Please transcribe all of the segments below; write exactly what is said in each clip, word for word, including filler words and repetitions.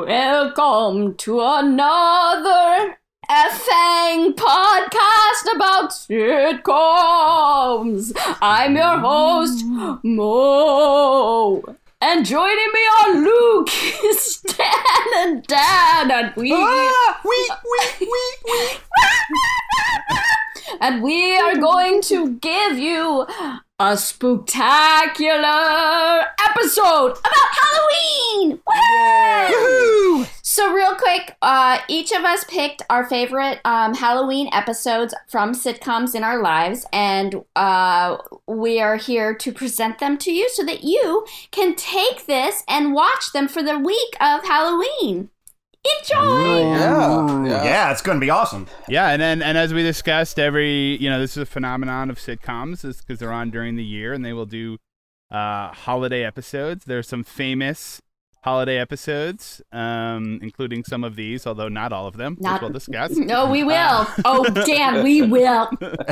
Welcome to another effing podcast about sitcoms. I'm your host, Mo. And joining me are Luke, Stan, and Dan, and we... Ah, we, we, we, we. And we are going to give you a spooktacular episode about Halloween! Woo! So real quick, uh, each of us picked our favorite um, Halloween episodes from sitcoms in our lives, and uh, we are here to present them to you so that you can take this and watch them for the week of Halloween. Enjoy! Yeah, yeah. Yeah, it's going to be awesome. Yeah, and then and as we discussed, every you know this is a phenomenon of sitcoms, is because they're on during the year, and they will do uh, holiday episodes. There's some famous holiday episodes, um, including some of these, although not all of them, Not, which we'll discuss. No, we will. Oh, Dan, we will.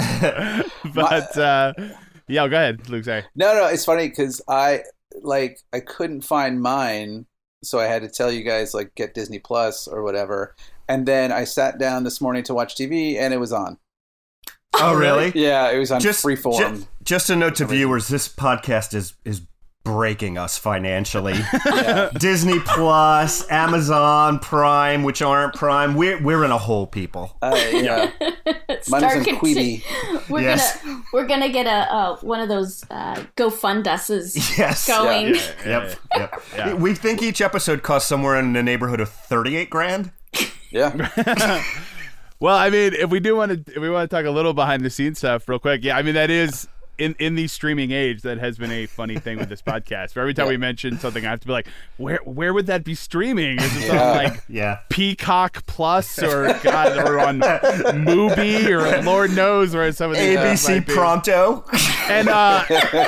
But uh, yeah, go ahead, Luke. Sorry. No, no, it's funny because I like I couldn't find mine, so I had to tell you guys like get Disney Plus or whatever. And then I sat down this morning to watch T V, and it was on. Oh, really? Yeah, it was on Just, Freeform. just, just a note to viewers, this podcast is is breaking us financially. Yeah. Disney Plus, Amazon Prime, which aren't Prime, we're we're in a hole, people. Uh, yeah, mine was in Quibi. We're Yes. gonna we're gonna get a uh, one of those uh, GoFunduses Yes. going. Yeah, yeah, Yep. Yep. Yeah. We think each episode costs somewhere in the neighborhood of thirty-eight grand. Yeah, Well, I mean, if we do want to, if we want to talk a little behind the scenes stuff, real quick. Yeah, I mean that is. In, in the streaming age, that has been a funny thing with this podcast. For every time Yeah. we mention something, I have to be like, where where would that be streaming? Is it Yeah. on like Yeah. Peacock Plus or God, or on Mubi or Lord knows where some of these A B stuff C might be. Pronto. And uh,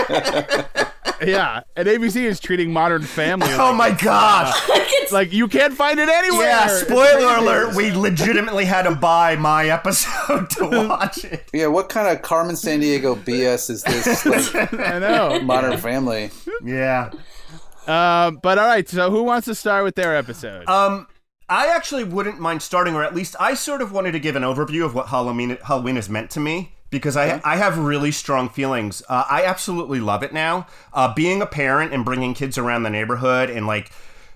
yeah, and A B C is treating Modern Family. Oh like, my gosh. like you can't find it anywhere. Yeah, It's spoiler crazy. alert, we legitimately had to buy my episode to watch it. yeah. What kind of Carmen Sandiego B S is this? Like, I know. Modern Family. Yeah. Um, but all right, so who wants to start with their episode? Um, I actually wouldn't mind starting, or at least I sort of wanted to give an overview of what Halloween Halloween has meant to me, because I Okay. I have really strong feelings. Uh, I absolutely love it now. Uh, being a parent and bringing kids around the neighborhood and like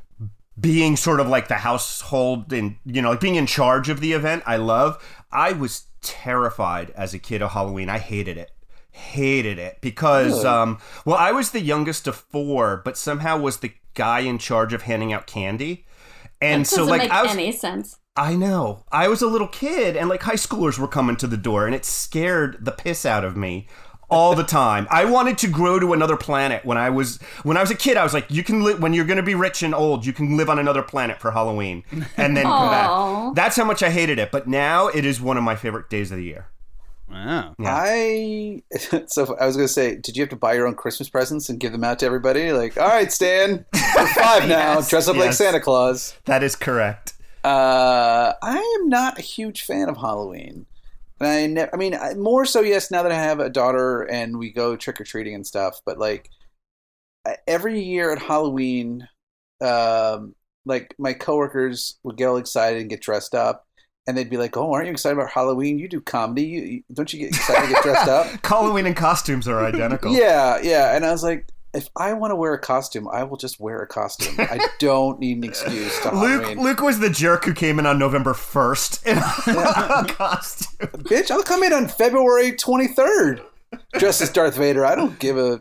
being sort of like the household and, you know, like being in charge of the event, I love. I was terrified as a kid of Halloween. I hated it. Hated it because, Really? um, well, I was the youngest of four, but somehow was the guy in charge of handing out candy. And That so, doesn't like, make I was, any sense. I know, I was a little kid, and like high schoolers were coming to the door, and it scared the piss out of me all the time. I wanted to grow to another planet when I was when I was a kid. I was like, you can live when you're going to be rich and old. You can live on another planet for Halloween, and then come Aw. back. That's how much I hated it. But now it is one of my favorite days of the year. Wow. Yeah. I so I was gonna say, did you have to buy your own Christmas presents and give them out to everybody? Like, all right, Stan, you're five now. Yes, Dress up like yes. Santa Claus. That is correct. Uh, I am not a huge fan of Halloween. And I, ne- I mean, I- more so, yes, now that I have a daughter and we go trick or treating and stuff. But like I- every year at Halloween, um, like my coworkers would get all excited and get dressed up, and they'd be like, "Oh, aren't you excited about Halloween? You do comedy, you, you, don't you get excited to get dressed up?" Halloween and costumes are identical. Yeah, yeah. And I was like, if I want to wear a costume, I will just wear a costume. I don't need an excuse to Luke, Halloween. Luke was the jerk who came in on November first in a costume. Bitch, I'll come in on February twenty-third dressed as Darth Vader. I don't give a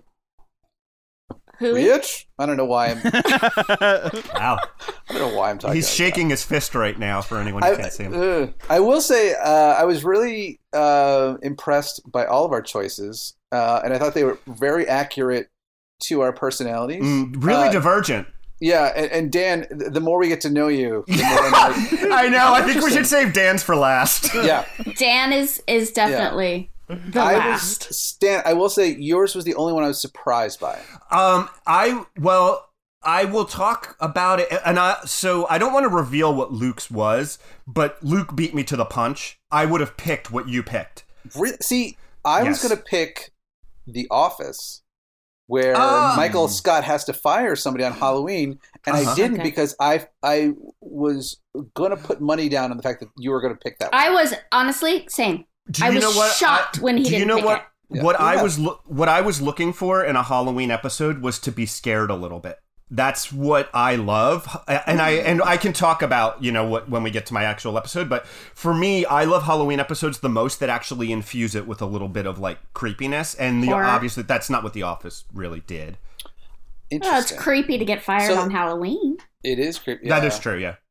Who? bitch. I don't know why I'm. I Wow. don't know why I'm talking. He's like shaking his fist right now for anyone who I, can't see him. uh, I will say, uh, I was really uh, impressed by all of our choices, uh, and I thought they were very accurate to our personalities. Mm, really uh, divergent. Yeah, and, and Dan, th- the more we get to know you, the more I'm like, I know. I think we interesting. should save Dan's for last. yeah. Dan is is definitely the I last. was Stan. I will say yours was the only one I was surprised by. Um, I well, I will talk about it, and I so I don't want to reveal what Luke's was, but Luke beat me to the punch. I would have picked what you picked. Re- See, I Yes. was going to pick The Office, where Oh. Michael Scott has to fire somebody on Halloween, and Uh-huh. I didn't Okay. because I I was gonna put money down on the fact that you were gonna pick that one. I was honestly same. Do I you was know what? shocked I, when he do didn't you know pick what? it. Yeah. What Yeah. I was lo- what I was looking for in a Halloween episode was to be scared a little bit. That's what I love, and I and I can talk about, you know, what when we get to my actual episode. But for me, I love Halloween episodes the most that actually infuse it with a little bit of like creepiness, and the, Horror. obviously that's not what The Office really did. Oh, it's Interesting. creepy to get fired So- on Halloween. It is creepy. That yeah. is true, yeah.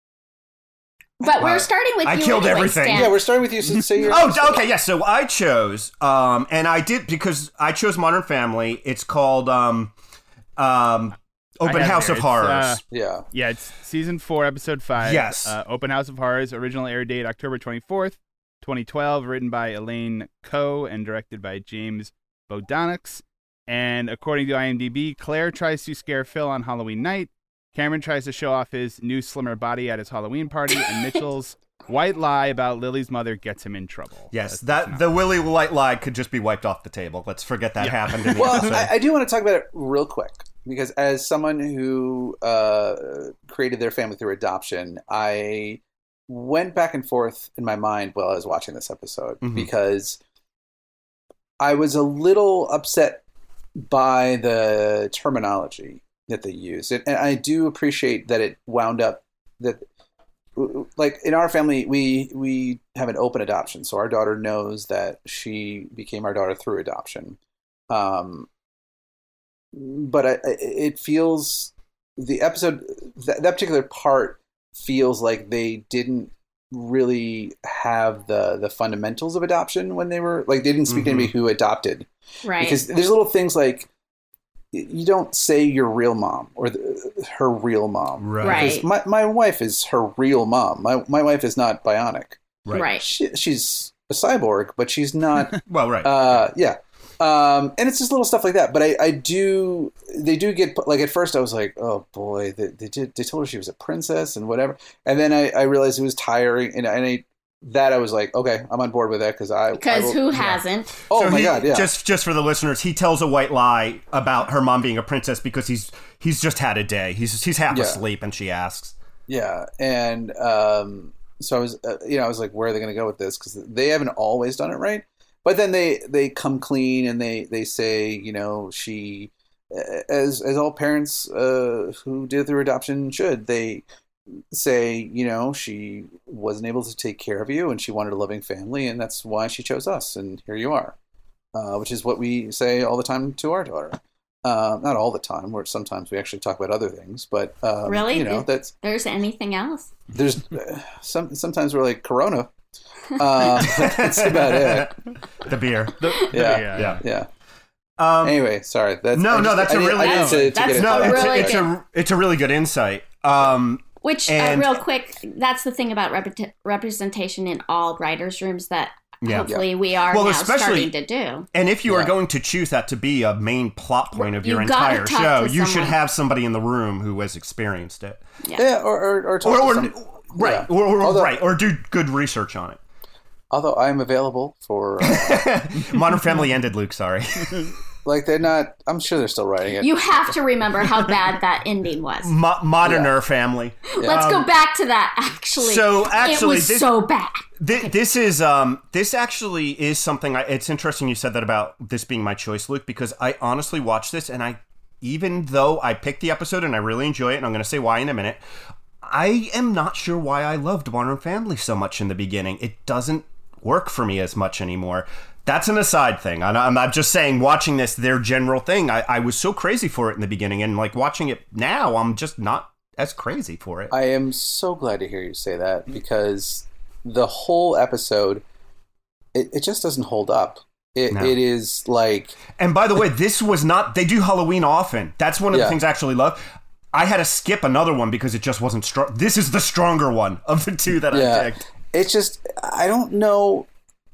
But Wow. we're starting with I you killed anyway, everything. Stan. Yeah, we're starting with you. So say your Oh, okay, yes. So I chose, um, and I did because I chose Modern Family. It's called um, um, Open I have House here. of It's, Horrors. uh, Yeah. Yeah, it's season four, episode five. Yes. Uh, Open House of Horrors. Original air date October twenty-fourth, twenty twelve. Written by Elaine Coe and directed by James Bodanax. And according to IMDb, Claire tries to scare Phil on Halloween night. Cameron tries to show off his new slimmer body at his Halloween party, and Mitchell's white lie about Lily's mother gets him in trouble. Yes, That's that the Willy White lie could just be wiped off the table. Let's forget that Yeah. happened in the Well, episode. I, I do want to talk about it real quick because as someone who uh, created their family through adoption, I went back and forth in my mind while I was watching this episode Mhm. because I was a little upset by the terminology that they used. And, and I do appreciate that it wound up that, like in our family, we we have an open adoption, so our daughter knows that she became our daughter through adoption. Um, but I, I- it feels the episode that, that particular part feels like they didn't really have the the fundamentals of adoption when they were like they didn't speak to Mhm. anybody who adopted Right. because there's little things like you don't say your real mom or the, her real mom. Right. Right. Because my, my wife is her real mom. My my wife is not bionic. Right. right. She, she's a cyborg, but she's not. Well, right. uh, yeah. Um, and it's just little stuff like that. But I, I do. They do get like at first I was like, oh boy, they they, did, they told her she was a princess and whatever. And then I, I realized it was tiring, and, and I that I was like, okay, I'm on board with that because I I Because will- who yeah. hasn't? Oh So my he- god, yeah. Just just for the listeners, he tells a white lie about her mom being a princess because he's he's just had a day. He's he's half Yeah. asleep, and she asks. Yeah, and um, so I was, uh, you know, I was like, where are they going to go with this? Because they haven't always done it right. But then they, they come clean and they, they say, you know, she, as as all parents uh, who did it through adoption should, they say, you know, she wasn't able to take care of you and she wanted a loving family, and that's why she chose us, and here you are, uh, which is what we say all the time to our daughter. Uh, not all the time, where sometimes we actually talk about other things, but um, Really? you know, that's There's anything else? there's uh, some sometimes we're like Corona. Uh, that's about it. The beer. Yeah, Yeah. yeah, yeah. Um, Anyway, sorry. That's, No, I no, that's I a didn't- really- I didn't to, to That's get it no, back. it's, really it's good. a it's a really good insight. Um, Which, And- uh, real quick, that's the thing about repre- representation in all writers' rooms that Yeah. hopefully we are Well, now especially- starting to do. And if you are Yeah. going to choose that to be a main plot point of You your gotta entire talk show, to you should someone. have somebody in the room who has experienced it, Yeah, or or, or, talk or, to or some- right, yeah. or, or Although- right, or do good research on it. Although I'm available for, uh, Modern Family ended, Luke. Sorry. like they're not. I'm sure they're still writing it. You have to remember how bad that ending was. Mo- Moderner Family. Let's go back to that. Actually, So, actually, it was this- so bad. This, this is um this actually is something. I, it's interesting you said that about this being my choice, Luke, because I honestly watched this and I, even though I picked the episode and I really enjoy it, and I'm going to say why in a minute, I am not sure why I loved Modern Family so much in the beginning. It doesn't work for me as much anymore. That's an aside thing. I'm I'm not just saying watching this, their general thing. I, I was so crazy for it in the beginning, and like watching it now, I'm just not as crazy for it. I am so glad to hear you say that because the whole episode, it, it just doesn't hold up. It No. it is like And by the way, this was not, they do Halloween often. That's one of Yeah. the things I actually love. I had to skip another one because it just wasn't strong. This is the stronger one of the two that I yeah. picked. It's just I don't know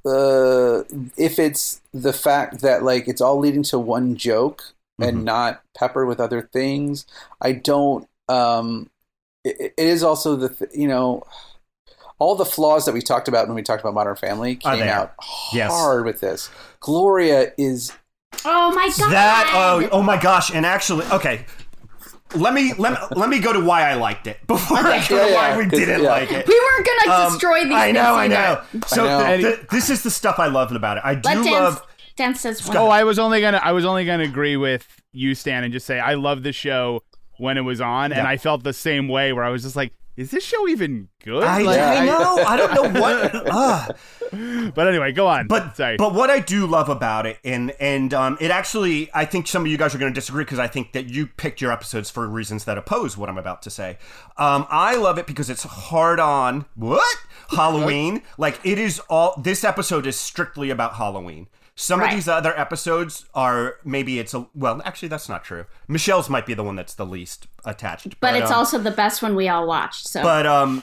uh, if it's the fact that like it's all leading to one joke and Mhm. not peppered with other things. I don't. Um, it, it is also the th- you know all the flaws that we talked about when we talked about Modern Family Are came there. out Yes. hard with this. Gloria is Oh my god! That, oh, oh my gosh. And actually, okay. let me let me let me go to why I liked it before I go Yeah, to why yeah, we 'cause- didn't yeah. like it. We weren't gonna Um, destroy these. I know, I things know. either. So I know. th- th- this is the stuff I loved about it. I do Let Dan, love. Dan says one. Oh, I was only gonna I was only gonna agree with you, Stan, and just say I love the show when it was on, and Yeah. I felt the same way where I was just like, is this show even good? I, Like, I know. I don't know what. Uh. But anyway, go on. But sorry. but what I do love about it, and and um, it actually, I think some of you guys are going to disagree because I think that you picked your episodes for reasons that oppose what I'm about to say. Um, I love it because it's hard on what Halloween. Like it is all. This episode is strictly about Halloween. Some Right. of these other episodes are maybe it's a well. Actually, that's not true. Michelle's might be the one that's the least attached. But it's um, also the best one we all watched. So But um,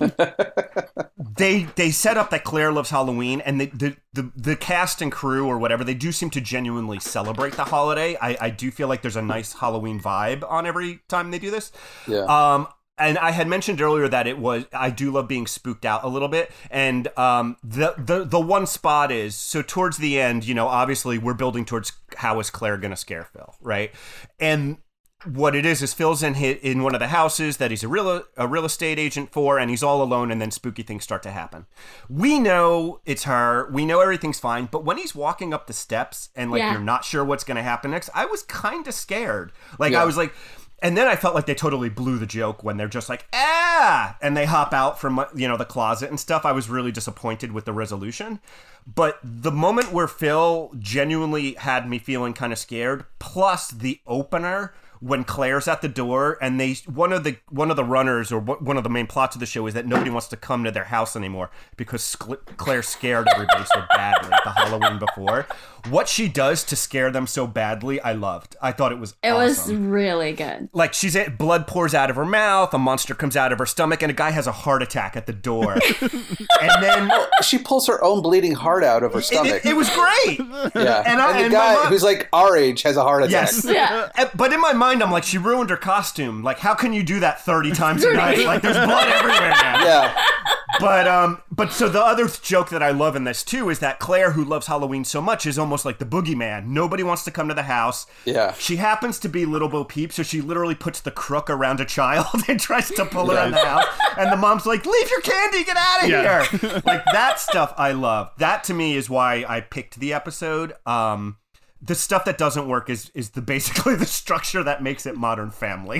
they they set up that Claire loves Halloween, and the, the the the cast and crew or whatever, they do seem to genuinely celebrate the holiday. I I do feel like there's a nice Halloween vibe on every time they do this. Yeah. Um. And I had mentioned earlier that it was I do love being spooked out a little bit, and um, the the the one spot is so towards the end, you know, obviously we're building towards how is Claire gonna scare Phil, right? And what it is is Phil's in his, in one of the houses that he's a real a real estate agent for, and he's all alone, and then spooky things start to happen. We know it's her, we know everything's fine, but when he's walking up the steps and like Yeah. you're not sure what's gonna happen next, I was kind of scared. Like Yeah. I was like. And then I felt like they totally blew the joke when they're just like, ah, and they hop out from, you know, the closet and stuff. I was really disappointed with the resolution. But the moment where Phil genuinely had me feeling kind of scared, plus the opener when Claire's at the door and they one of the one of the runners or one of the main plots of the show is that nobody wants to come to their house anymore because Scl- Claire scared everybody so badly the Halloween before. What she does to scare them so badly, I loved. I thought it was it awesome. was really good. Like she's at, blood pours out of her mouth, a monster comes out of her stomach, and a guy has a heart attack at the door. And then She pulls her own bleeding heart out of her it, stomach. it, it was great. yeah. and I- the and my guy mom- who's like our age has a heart attack. Yes. Yeah. Uh, But in my mind, I'm like, she ruined her costume. Like, how can you do that thirty times a night? Like, there's blood everywhere now. Yeah. But um, but so the other joke that I love in this too is that Claire, who loves Halloween so much, is almost like the boogeyman. Nobody wants to come to the house. Yeah. She happens to be Little Bo Peep, so she literally puts the crook around a child and tries to pull her out of the house. And the mom's like, "Leave your candy, get out of Yeah. here!" Like that stuff, I love. That to me is why I picked the episode. Um, the stuff that doesn't work is is the basically the structure that makes it Modern Family.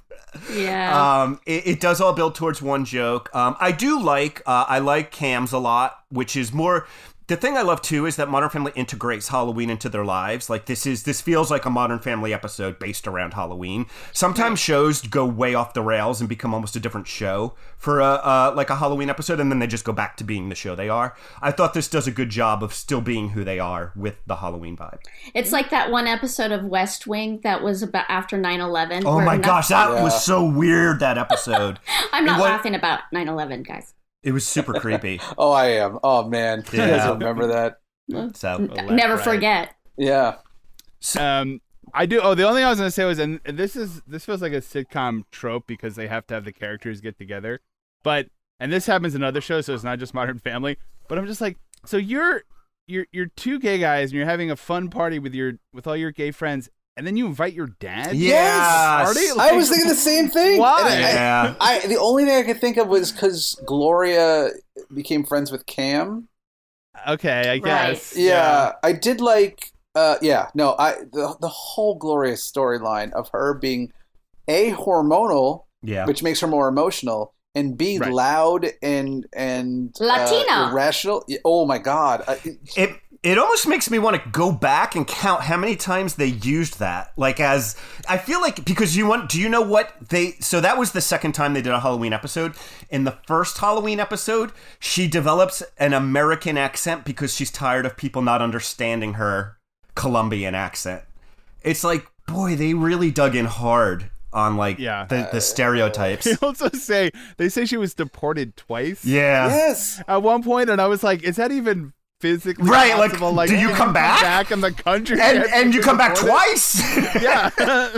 Yeah. Um, it, it does all build towards one joke. Um, I do like, uh, I like Cam's a lot, which is more. The thing I love too is that Modern Family integrates Halloween into their lives. Like this is this feels like a Modern Family episode based around Halloween. Sometimes shows go way off the rails and become almost a different show for a uh, like a Halloween episode, and then they just go back to being the show they are. I thought this does a good job of still being who they are with the Halloween vibe. It's like that one episode of West Wing that was about after nine eleven. Oh my gosh, that Yeah. was so weird. That episode. I'm not It was- laughing about nine eleven, guys. It was super creepy. Oh, I am. Oh man. You guys Yeah. remember that? So. left, Never right. forget. Yeah. Um, I do. Oh, the only thing I was gonna say was, and this is this feels like a sitcom trope because they have to have the characters get together. But and this happens in other shows, so it's not just Modern Family. But I'm just like, so you're you're you're two gay guys, and you're having a fun party with your with all your gay friends, and then you invite your dad. Yes. Party? I Like, was thinking the same thing. Why? And I- Yeah. I, the only thing I could think of was because Gloria became friends with Cam. Okay, I guess. Yeah, I did like. Uh, yeah, no, I the the whole Gloria storyline of her being a hormonal, Yeah. which makes her more emotional, and b Right. loud and and Latino. uh, irrational. Oh my god! I, It it almost makes me want to go back and count how many times they used that. Like as I feel like because you want do you know what they so that was the second time they did a Halloween episode. In the first Halloween episode, she develops an American accent because she's tired of people not understanding her Colombian accent. It's like, boy, they really dug in hard on like Yeah. the, the stereotypes. They also say they say she was deported twice. Yeah. yes, At one point, and I was like, is that even physically Right, like, possible? Like, do you can come back? back in the country? And after and you you've come back been deported? twice. Yeah.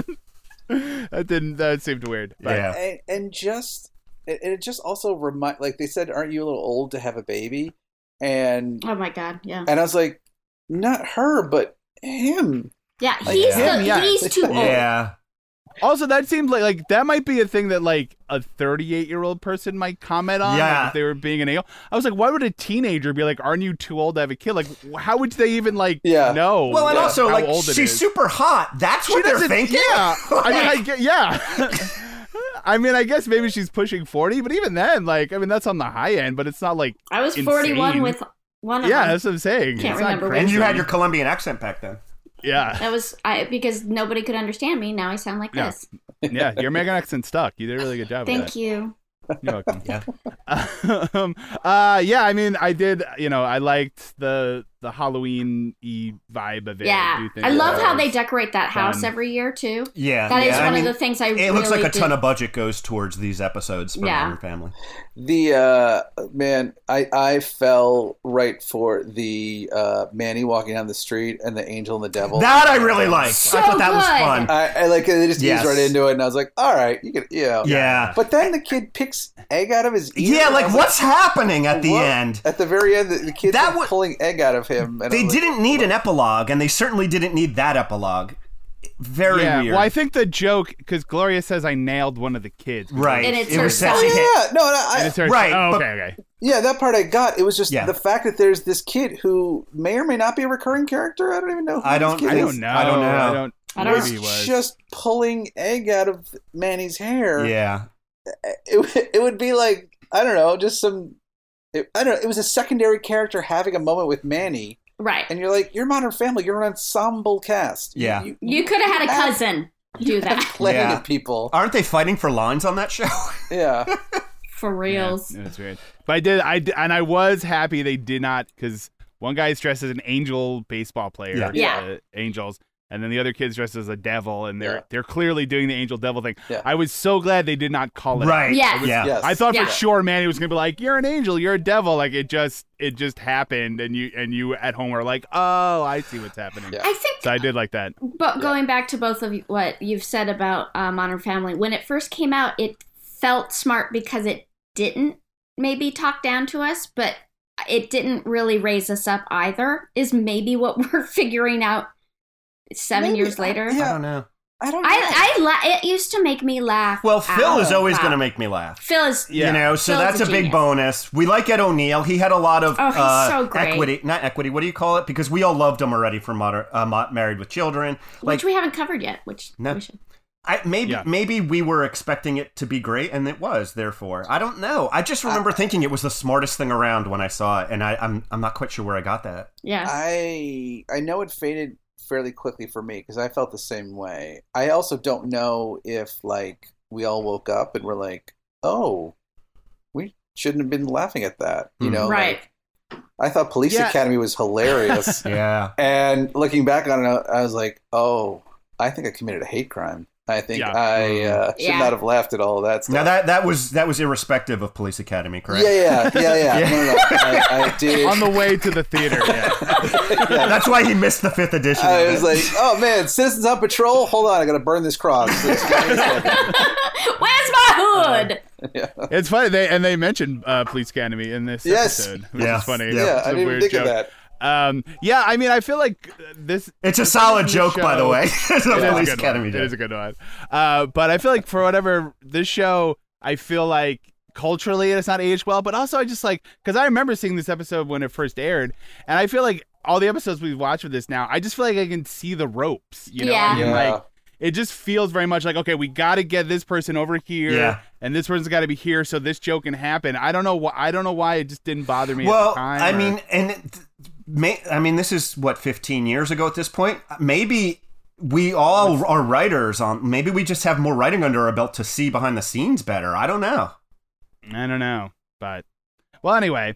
That didn't. That seemed weird. But Yeah. and, and just it, it just also remind like they said, aren't you a little old to have a baby? And Oh my god, yeah. and I was like, not her, but him. Yeah, Like he's him, the, yeah. he's too old. Yeah. Also, that seems like like that might be a thing that like a thirty-eight-year-old person might comment on. Yeah. Like, if they were being an ale. I was like, why would a teenager be like, "Aren't you too old to have a kid?" Like, how would they even like Yeah. know? Well, and Yeah. also, how like, old it she's is? super hot. That's She what they're doesn't- thinking. Yeah, I mean, I get, yeah. I mean, I guess maybe she's pushing forty, but even then, like, I mean, that's on the high end, but it's not like, I was insane. forty-one with one of yeah, them. that's what I'm saying. Can't It's not remember which crazy. And you had your Colombian accent back then. yeah, That was I because nobody could understand me. Now I sound like Yeah. this. yeah, your American accent stuck. You did a really good job. Thank of you. that. You're welcome. Yeah. um, uh, yeah, I mean, I did. You know, I liked the the Halloween-y vibe of it. Yeah, do think I it love how was they decorate that house fun. every year too. Yeah. That is yeah, I one mean, of the things I It really looks like a did. ton of budget goes towards these episodes for Yeah. Modern Family. The uh, man, I I fell right for the uh, Manny walking down the street and the angel and the devil. That I really liked. So I thought that was good. fun. I, I like they just Yes. eased right into it, and I was like, all right, you can, yeah, Yeah. But then the kid picks egg out of his ear. Yeah, and I like was what's happening at the what? end? At the very end, the, the kid's That like wa- pulling egg out of him. And They I'm like, didn't need an epilogue, and they certainly didn't need that epilogue. Very yeah, weird. well, I think the joke because Gloria says I nailed one of the kids, right. And it's it was her sexy son. hit. Yeah, no, no, I, And it's her- Right, Oh, but- okay, okay. yeah, that part I got. It was just Yeah. the fact that there's this kid who may or may not be a recurring character. I don't even know. Who I this don't- kid I is. don't know. I don't know. I don't. I don't was maybe he was. just pulling egg out of Manny's hair. Yeah. It, it would be like, I don't know, just some. It, I don't know. It was a secondary character having a moment with Manny, Right. and you're like, you're Modern Family. You're an ensemble cast. You- Yeah. you, You could have had a cousin do that playing Yeah. at people. Aren't they fighting for lines on that show? Yeah. for reals. Yeah, that's weird. But I did, I did, and I was happy they did not because one guy's dressed as an angel baseball player, Yeah. Yeah. uh, angels, and then the other kid's dressed as a devil, and they're Yeah. they're clearly doing the angel devil thing. Yeah. I was so glad they did not call it Right. out. Yes. Yeah. Yes. I thought Yeah. for sure Manny was gonna be like, "You're an angel, you're a devil." Like it just it just happened, and you and you at home were like, "Oh, I see what's happening." Yeah. I think So I did like that. But going back to both of you, what you've said about uh, Modern Family, when it first came out, it felt smart because it didn't maybe talk down to us, but it didn't really raise us up either, is maybe what we're figuring out seven Maybe. years later. Yeah. I don't know. I don't know. I, I la- it used to make me laugh. Well, Phil out is always loud. going to make me laugh. Phil is Yeah. You know, so Phil's that's a a big genius. bonus. We like Ed O'Neill. He had a lot of Oh, he's uh, so great. equity, not equity. What do you call it? Because we all loved him already from Modern, uh, Mo- Married with Children. Like, which we haven't covered yet, which No. we should. I, maybe Yeah. maybe we were expecting it to be great, and it was. Therefore, I don't know. I just remember thinking it was the smartest thing around when I saw it, and I, I'm I'm not quite sure where I got that. Yeah. I I know it faded fairly quickly for me because I felt the same way. I also don't know if like we all woke up and were like, "Oh, we shouldn't have been laughing at that." You Mhm. know, Right. like, I thought Police Yeah. Academy was hilarious, Yeah, and looking back on it, I was like, "Oh, I think I committed a hate crime. I think Yeah. I uh, should Yeah. not have laughed at all of that stuff." now that that was that was irrespective of Police Academy, correct? yeah, yeah, yeah, yeah. Yeah. No, no, I, I did. On the way to the theater, yeah. Yeah. That's why he missed the fifth edition. I of was it. like, "Oh man, Citizens on Patrol! Hold on, I gotta burn this cross." Just give me a second. Where's my hood? Yeah. It's funny they and they mentioned uh, Police Academy in this Yes. episode, which Yes. is funny. Yeah. Yeah, It's I a didn't even weird think joke. of that. Um, yeah, I mean, I feel like this. it's a this solid is a joke, by the show- way. It's a It is a Police good Academy one. joke. It is a good one. Uh, but I feel like for whatever this show, I feel like culturally it's not aged well. But also, I just like because I remember seeing this episode when it first aired, and I feel like all the episodes we've watched with this now, I just feel like I can see the ropes. You know, Yeah. I mean, Yeah. like it just feels very much like okay, we got to get this person over here, Yeah. and this person's got to be here so this joke can happen. I don't know why. I don't know why it just didn't bother me. Well, at the time, I or- mean, and it, may, I mean, this is what fifteen years ago at this point. Maybe we all are writers on. Maybe we just have more writing under our belt to see behind the scenes better. I don't know. I don't know, but well, anyway,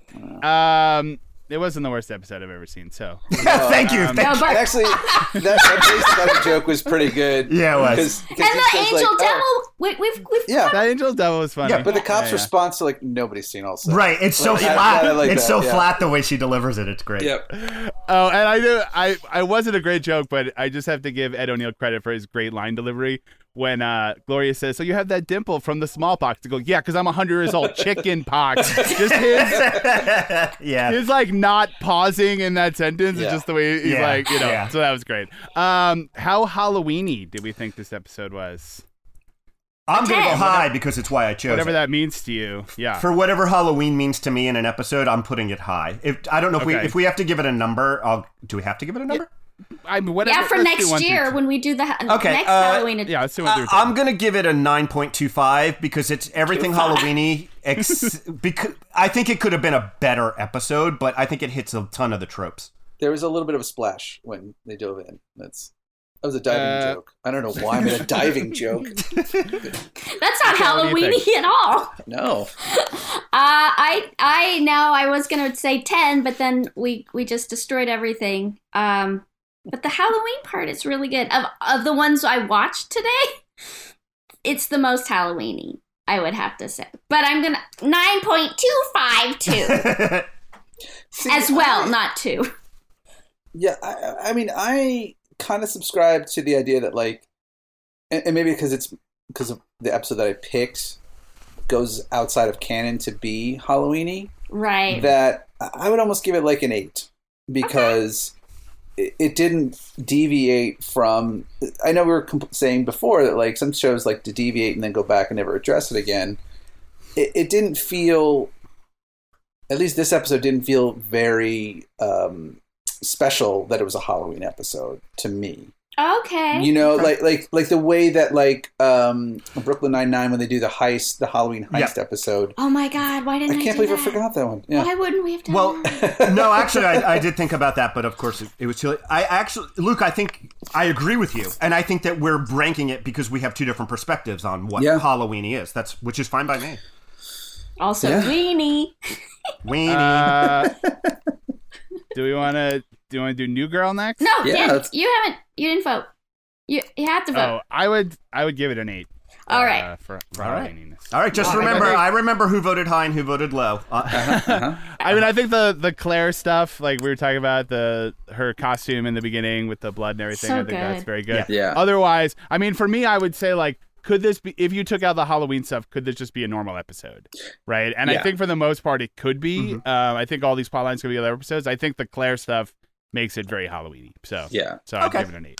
um, it wasn't the worst episode I've ever seen. So Thank you. um, Thank No, you. but- Actually, that, that Police Academy joke was pretty good. Yeah, it was. Because- And because the this was angel like, devil. oh, We, we've we've Yeah, that Angel's Devil was funny. Yeah, but the cop's Yeah, yeah. response to like nobody's seen all seven. Right. It's so Like, I- flat. I like it's that, so yeah. flat the way she delivers it. It's great. Yep. Oh, and I do. I I wasn't a great joke, but I just have to give Ed O'Neill credit for his great line delivery when uh, Gloria says, "So you have that dimple from the smallpox?" To go, yeah, because I'm a hundred years old. Chicken pox. Just his yeah. his like not pausing in that sentence Yeah. is just the way he's Yeah, like, you know. yeah. So that was great. Um, how Halloweeny did we think this episode was? I'm going to go ten. high because it's why I chose Whatever it. that means to you. Yeah. For whatever Halloween means to me in an episode, I'm putting it high. If I don't know if we Okay. if we have to give it a number, I'll do we have to give it a number? I mean, whatever, Yeah, for let's do next one through year ten. when we do the ha- Okay, next uh, Halloween. Yeah, let's do one through Uh, ten. I'm going to give it a nine point two five because it's everything Halloween-y. Ex- because I think it could have been a better episode, but I think it hits a ton of the tropes. There was a little bit of a splash when they dove in. That's that was a diving Uh, joke. I don't know why I made a diving joke. That's not Michelle, what do you Halloweeny at all. No. Uh, I I know I was gonna say ten, but then we we just destroyed everything. Um, but the Halloween part is really good. Of of the ones I watched today, it's the most Halloweeny, I would have to say. But I'm gonna nine point two five two See, as well, I- not two. Yeah, I, I mean, I kind of subscribe to the idea that, like, and, and maybe because it's because of the episode that I picked goes outside of canon to be Halloween-y, Right. that I would almost give it like an eight because it, it didn't deviate from. I know we were comp- saying before that like some shows like to deviate and then go back and never address it again. It, it didn't feel. At least this episode didn't feel very um, special that it was a Halloween episode to me. Okay. You know, like like like the way that like um, Brooklyn Nine-Nine when they do the heist, the Halloween heist Yeah. episode. Oh my God! Why didn't I? I can't do believe I that? forgot that one. Yeah. Why wouldn't we have done Well, that? no, actually, I, I did think about that, but of course, it, it was too late. I actually, Luke, I think I agree with you, and I think that we're ranking it because we have two different perspectives on what Yeah. Halloween is. That's which is fine by me. Also, Yeah. weenie. Weenie. Uh, do we want to do you want to do New Girl next? No, Yeah, Dan, that's- you haven't. You didn't vote. You you have to vote. Oh, I would I would give it an eight. All uh, right. For, for All right. Halloweeniness. All right, just Well, I remember, agree. I remember who voted high and who voted low. Uh, Uh-huh. I mean, I think the the Claire stuff, like we were talking about the her costume in the beginning with the blood and everything. So I think good. that's very good. Yeah. Otherwise, I mean, for me, I would say like, could this be if you took out the Halloween stuff? Could this just be a normal episode, right? And I Yeah. think for the most part, it could be. Mhm. Um, I think all these plotlines could be other episodes. I think the Claire stuff makes it very Halloweeny. So Yeah. so I'd Okay. give it an eight.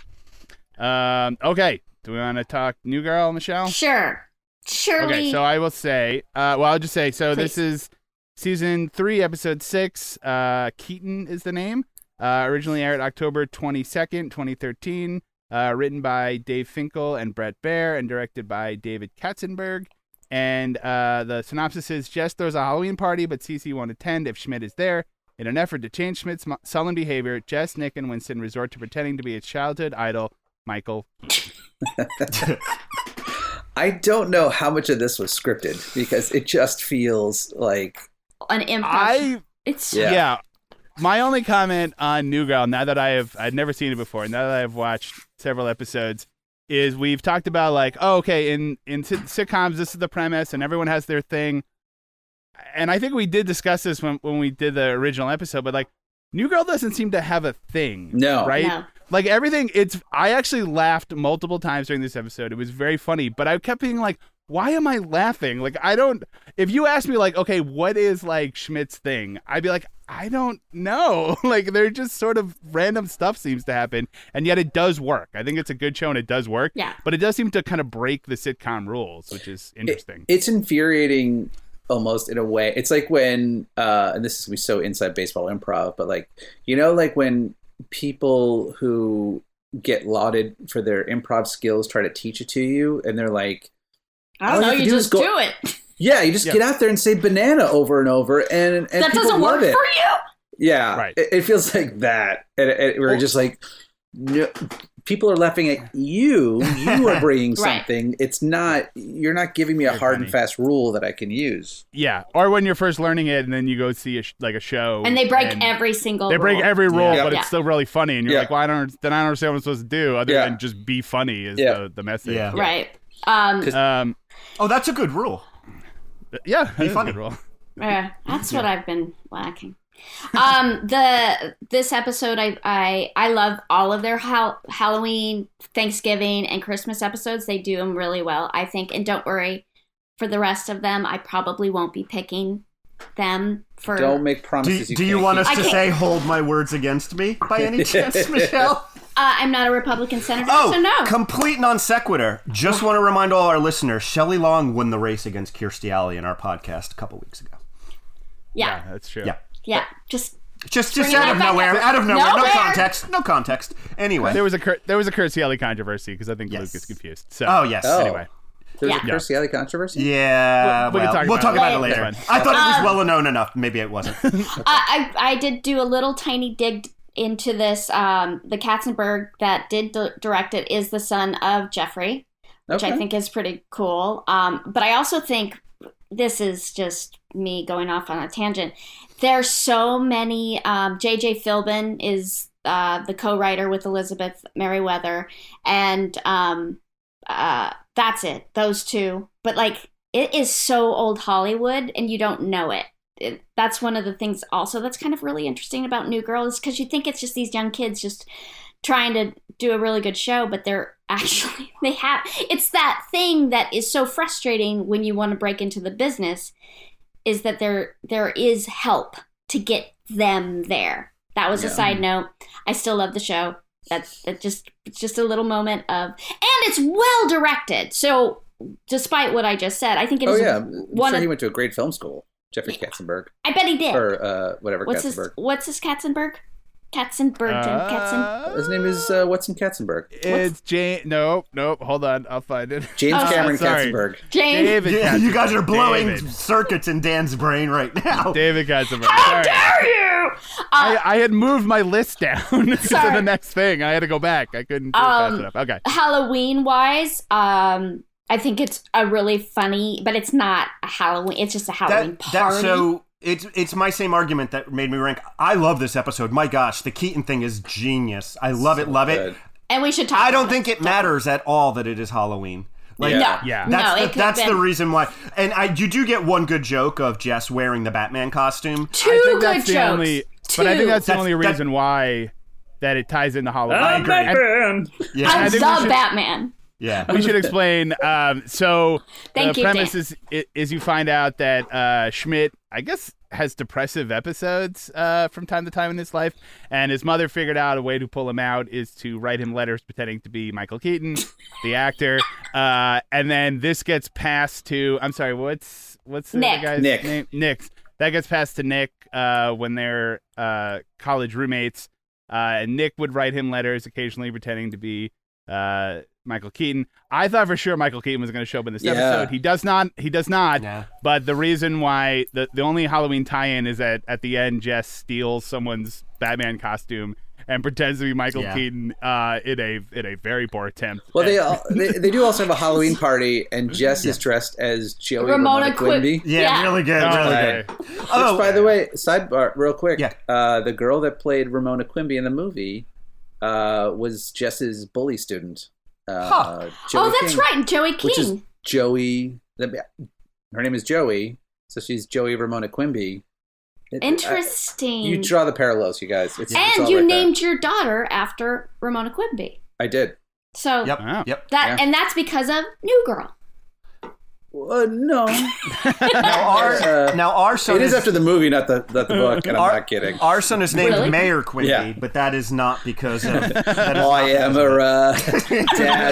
Um. Okay. Do we want to talk New Girl, Michelle? Sure. Surely. Okay, so I will say, uh, well, I'll just say, so this Please. is season three, episode six. Uh, Keaton is the name. Uh, originally aired October twenty-second, twenty thirteen. Uh, written by Dave Finkel and Brett Baer and directed by David Katzenberg. And uh, the synopsis is Jess throws a Halloween party, but Cece won't attend if Schmidt is there. In an effort to change Schmidt's mu- sullen behavior, Jess, Nick, and Winston resort to pretending to be his childhood idol, Michael. I don't know how much of this was scripted because it just feels like An improv. I It's Yeah. Yeah. My only comment on New Girl, now that I have, I'd never seen it before, now that I've watched several episodes, is we've talked about like, oh, okay, in in sit- sitcoms, this is the premise, and everyone has their thing. And I think we did discuss this when when we did the original episode, but like, New Girl doesn't seem to have a thing, No. right? No. Like everything, it's. I actually laughed multiple times during this episode. It was very funny, but I kept being like, why am I laughing? Like, I don't. If you ask me, like, okay, what is like Schmidt's thing? I'd be like, I don't know. Like, they're just sort of random stuff seems to happen, and yet it does work. I think it's a good show and it does work. Yeah. But it does seem to kind of break the sitcom rules, which is interesting. It's infuriating almost in a way. It's like when, uh, and this is gonna be so inside baseball improv, but like, you know, like when people who get lauded for their improv skills try to teach it to you, and they're like, I all don't know. you have You to do is just go- do it. yeah, you just Yeah. get out there and say banana over and over, and, and that people doesn't love work it. for you. Yeah, Right. It, it feels like that, and, and we're Well- just like, no, people are laughing at you. You are bringing Right. something. It's not. You're not giving me a Very hard funny. and fast rule that I can use. Yeah. Or when you're first learning it, and then you go see a sh- like a show, And they break and every single. They break rule. every rule, Yeah. but Yeah. it's still really funny, and you're Yeah. like, "Well, I don't. Then I don't understand what I'm supposed to do other Yeah. than just be funny." Is Yeah. the, the message? Yeah. Right. Um. 'Cause- Um. oh, that's a good rule. Yeah. that is a funny. good rule. Yeah, that's what I've been lacking. Um, the this episode, I I I love all of their hal- Halloween, Thanksgiving, and Christmas episodes. They do them really well, I think. And don't worry, for the rest of them, I probably won't be picking them for. Don't make Do, promises. do you can't want keep. us I to can't- say "hold my words against me" by any chance, Michelle? Uh, I'm not a Republican senator, Oh, so no. complete non sequitur. Just want to remind all our listeners, Shelley Long won the race against Kirstie Alley in our podcast a couple weeks ago. yeah. Yeah, that's true. Yeah. Yeah. Just Just just Bring it out of back nowhere. up. Out of nowhere. No Nowhere. context. No context. Anyway. There was a Kir- there was a Kirstie Alley controversy because I think Yes. Luke is confused. So Oh, yes. Oh. anyway. There's Yeah. a Kirstie Alley controversy? Yeah, We- we can well, talk we'll about talk it about it later. later. That's fine. I thought it was Um, well known enough. Maybe it wasn't. I, I I did do a little tiny dig into this. Um, the Katzenberg that did d- direct it is the son of Jeffrey, which I Okay. think is pretty cool. Um, but I also think this is just me going off on a tangent. There's so many. Um, J J. Philbin is uh, the co-writer with Elizabeth Merriweather, and um, uh, that's it. Those two. But like, it is so old Hollywood, and you don't know it. It, that's one of the things also that's kind of really interesting about New Girl is because you think it's just these young kids just trying to do a really good show, but they're actually they have it's that thing that is so frustrating when you want to break into the business is that there there is help to get them there. That was a Yeah. side note. I still love the show. That's that just it's just a little moment of and it's well directed. So despite what I just said, I think it Oh, is yeah. I'm one sure of he went to a great film school. Jeffrey Katzenberg. I bet he did. Or uh, whatever What's his Katzenberg. What's his Katzenberg? Katzenberg. Jim Katzen. Uh, His name is uh, Watson Katzenberg. It's Jane. Nope, nope. Hold on, I'll find it. James Oh, Cameron sorry. Katzenberg. James. David. Yeah, you guys are Katzenberg. blowing David, circuits in Dan's brain right now. David Katzenberg. How Sorry. dare you? Uh, I, I had moved my list down to Sorry. the next thing. I had to go back. I couldn't do it fast Um, enough. Okay. Halloween wise, um, I think it's a really funny, but it's not a Halloween. It's just a Halloween That, party. that so it's it's my same argument that made me rank. I love this episode. My gosh, the Keaton thing is genius. I love it, love it. Good. and we should talk. I don't about think it matters at all that it is Halloween. Like, Yeah. No, Yeah. That's no, the, it could that's have the been reason why. And I you do get one good joke of Jess wearing the Batman costume. two I think good that's the jokes. only, Two. but I think that's the That's- only that- reason why that it ties into Halloween. I agree. And Yeah, I'm I the think we should- Batman. yeah. we should explain. Um, so Thank the you, premise Dan. is i- is you find out that uh, Schmidt, I guess, has depressive episodes uh, from time to time in his life, and his mother figured out a way to pull him out is to write him letters pretending to be Michael Keaton, the actor, uh, and then this gets passed to. I'm sorry, what's what's the Nick. other guy's Nick. name? Nick. That gets passed to Nick uh, when they're uh, college roommates, uh, and Nick would write him letters occasionally pretending to be uh, Michael Keaton. I thought for sure Michael Keaton was going to show up in this Yeah. episode. He does not. He does not. Yeah. But the reason why the the only Halloween tie-in is that at the end Jess steals someone's Batman costume and pretends to be Michael Yeah. Keaton uh, in a in a very poor attempt. Well, at- they, all, they they do also have a Halloween party, and Jess is dressed as Joey Ramona Ramona, Qui- Quimby. Yeah, Yeah. really good, Oh, really okay. good. Which, Oh, by the way, sidebar, real quick. Yeah. Uh, the girl that played Ramona Quimby in the movie uh, was Jess's bully student. Uh, Huh. Joey Oh, that's King, right, Joey Which is King. Joey. The, her name is Joey, so she's Joey Ramona Quimby. It- I- Interesting. you draw the parallels, you guys. It's, it's and all you right there. named your daughter after Ramona Quimby. I did. So yep, Wow. yep. that Yeah. and that's because of New Girl. Uh, no. Now our Uh, now our son It is after the movie, not the not the book, and I'm our, not kidding. Our son is named Really? Mayor Quimby, Yeah. but that is not because of. That is Oh, not I am because of a uh,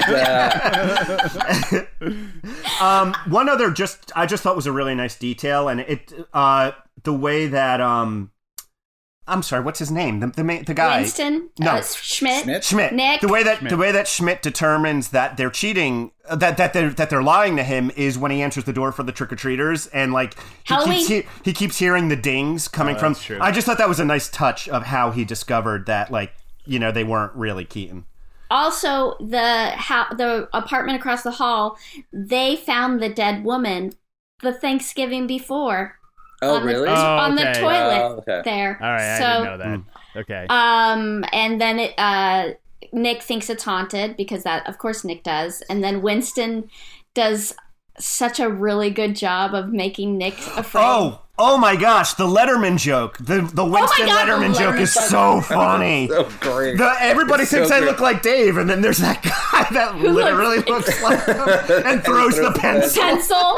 dad. Uh, Um, one other just I just thought was a really nice detail, and it uh the way that um, I'm sorry, what's his name? The the, ma- the guy Winston No. uh, Schmidt. Schmidt? Schmidt. Nick. The way that Schmidt. the way that Schmidt determines that they're cheating, uh, that that they're that they're lying to him is when he answers the door for the trick or treaters, and like he Halloween. keeps he, he keeps hearing the dings coming Oh, from. that's true. I just thought that was a nice touch of how he discovered that like you know they weren't really Keaton. Also, the how the apartment across the hall, they found the dead woman the Thanksgiving before. oh, on really? The, Oh, on the okay. toilet Oh, okay. there. All right, so, I didn't know that. Okay. Um, and then it, uh, Nick thinks it's haunted because that, of course, Nick does. And then Winston does such a really good job of making Nick afraid. Oh, oh my gosh, the Letterman joke, the the Winston God, the Letterman joke Letterman is joke. so funny. So great. The, everybody It's thinks so I great. look like Dave, and then there's that guy that Who looks literally like- looks like him and throws the pencil. Pencil.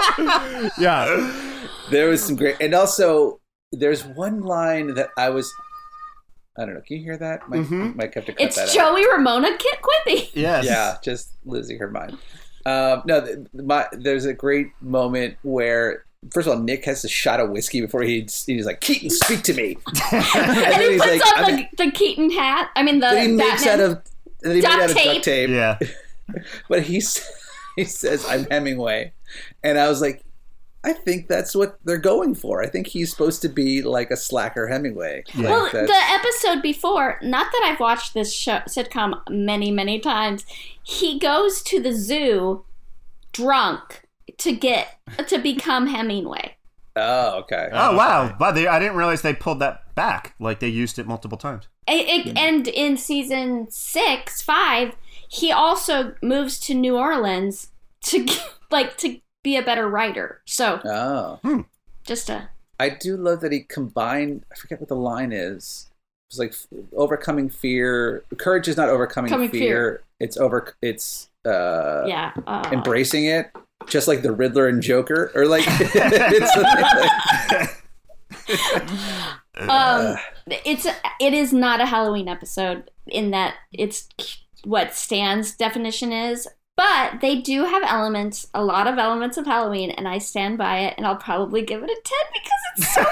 Yeah. There was some great, and also there's one line that I was, I don't know. Can you hear that? Might, Mhm. might have to cut It's that out. Joey Ramona Kit Quippy. Yes. Yeah, just losing her mind. Um, no, th- my, there's a great moment where, first of all, Nick has a shot of whiskey before he he's like, Keaton, speak to me. and And then he he's puts like, on I'm- the, the Keaton hat. I mean, the that he makes Batman. out of that he made Duct out of tape. duct tape. Yeah. But he's he says, I'm Hemingway, and I was like, I think that's what they're going for. I think he's supposed to be like a slacker Hemingway. Yeah. Well, Like, that's- the episode before, not that I've watched this show, sitcom many, many times, he goes to the zoo drunk to get to become Hemingway. oh, okay. Oh wow! Wow, they, I didn't realize they pulled that back. Like they used it multiple times. It, it, and in season six, five, he also moves to New Orleans to get- like to be a better writer. So Oh. just a I do love that he combined. I forget what the line is. It's like overcoming fear. Courage is not overcoming Coming fear. fear. It's over. It's uh, yeah. Uh, embracing it, just like the Riddler and Joker, or like it's something like. Um, it's a, it is not a Halloween episode in that it's what Stan's definition is, but they do have elements, a lot of elements of Halloween, and I stand by it, and I'll probably give it a ten because it's so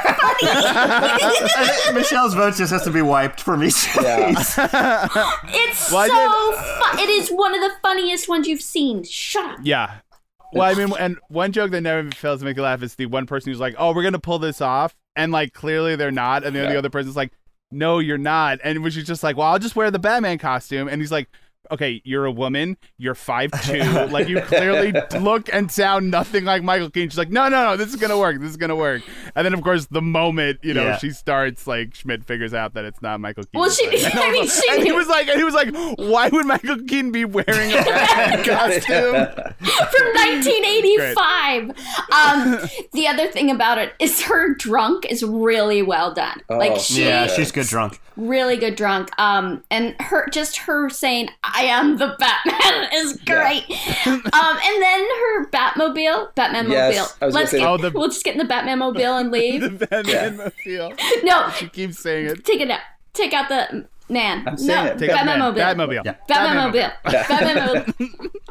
I think funny. Michelle's vote just has to be wiped for me. Yeah. It's Well, I so fu- it is one of the funniest ones you've seen. Shut up. Yeah. Well, I mean, and one joke that never fails to make me laugh is the one person who's like, "Oh, we're gonna pull this off," and like clearly they're not, and then the Yeah. other person's like, "No, you're not," and which is just like, "Well, I'll just wear the Batman costume," and he's like, "Okay, you're a woman, you're five two, like you clearly look and sound nothing like Michael Keaton." She's like, "No, no, no, this is gonna work. This is gonna work." And then of course the moment you know Yeah. she starts, like Schmidt figures out that it's not Michael Keaton. Well, she- And I mean, was- she and he knew. was like, and he was like, "Why would Michael Keaton be wearing a Batman costume?" From nineteen eighty-five. Um, the other thing about it is her drunk is really well done. Oh, like she Yeah, she's good drunk. really good drunk. Um, and her just her saying "I am the Batman" is great. um, and then her Batmobile, Batman Yes, mobile. I was gonna Let's say get, that. Oh, the- we'll just get in the Batman mobile and the leave. Batman mobile. No, She keeps saying it. take it out. Take out the man. I'm saying no, it. Take out Batman the mobile. man. Batmobile. Yeah. Batman mobile. Batman mobile. Uh,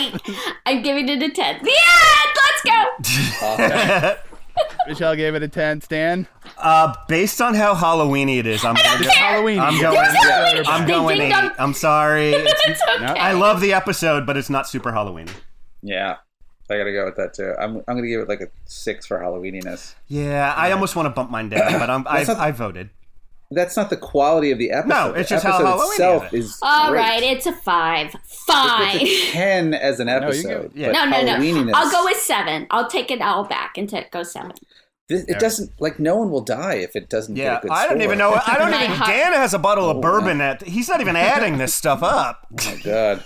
I, I'm giving it a ten. The end. Let's go. Okay. Michelle gave it a ten. Stan? Uh, based on how Halloweeny it is, I'm gonna It's go. Halloween. I'm going. There's Halloween. I'm They going ding eight. dong. I'm sorry. It's- It's okay. I love the episode, but it's not super Halloweeny. Yeah, I gotta go with that too. I'm I'm gonna give it like a six for Halloweeniness. Yeah, I almost want to bump mine down, but I'm, I, That's not- I voted. That's not the quality of the episode. No, it's the just how episode Halloween itself is. is. All great. right, it's a five. It's Fine. a ten as an you episode. give- yeah. but No, no, no. Halloweeniness- I'll go with seven. I'll take it all back and t- go seven. This, it doesn't like no one will die if it doesn't Yeah, get a good I don't score. even know. I don't My even. heart- Dan has a bottle of Oh, bourbon. wow. At he's not even adding this stuff up. Oh my god.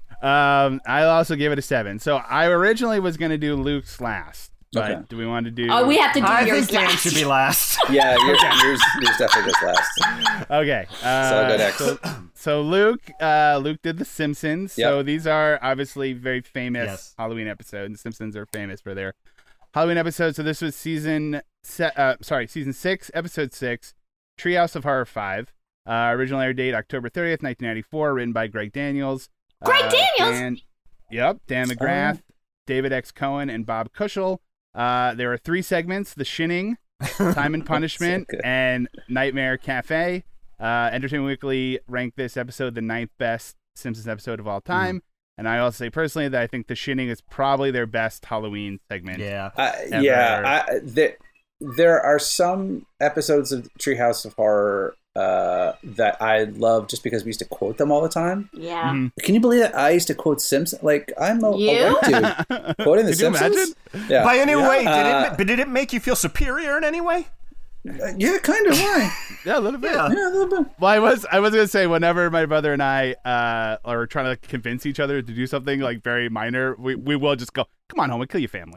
Um, I also give it a seven. So I originally was going to do Luke's last. But Okay. do we want to do... Oh, we have to do I yours think Dan last. should be last. Yeah, yours, yours, yours definitely goes last. Okay. Uh, So good, X. so, so Luke, uh, Luke did The Simpsons. Yep. So these are obviously very famous Yes. Halloween episodes. The Simpsons are famous for their Halloween episodes. So this was season, se- uh, sorry, season six, episode six, Treehouse of Horror five. Uh, original air date October thirtieth, nineteen ninety-four. Written by Greg Daniels. Greg Uh, Daniels? Dan, yep. Dan McGrath, David X. Cohen, and Bob Cushel. Uh, there are three segments: The Shinning, Time and Punishment, So good. and Nightmare Cafe. Uh, Entertainment Weekly ranked this episode the ninth best Simpsons episode of all time. Mm. And I also say personally that I think The Shinning is probably their best Halloween segment. Yeah. Uh, Ever. yeah, I, there, there are some episodes of Treehouse of Horror uh, that I love just because we used to quote them all the time. Yeah. Mhm. Can you believe that I used to quote Simpsons? Like I'm a, a You? white dude quoting the Could you Simpsons. imagine? Yeah, By any yeah. way, did Uh, it? But did it make you feel superior in any way? Uh, yeah, kind of. Why? Yeah, a little bit. Yeah. Yeah, a little bit. Well, I was I was gonna say whenever my brother and I uh are trying to convince each other to do something like very minor, we, we will just go come on home and kill your family.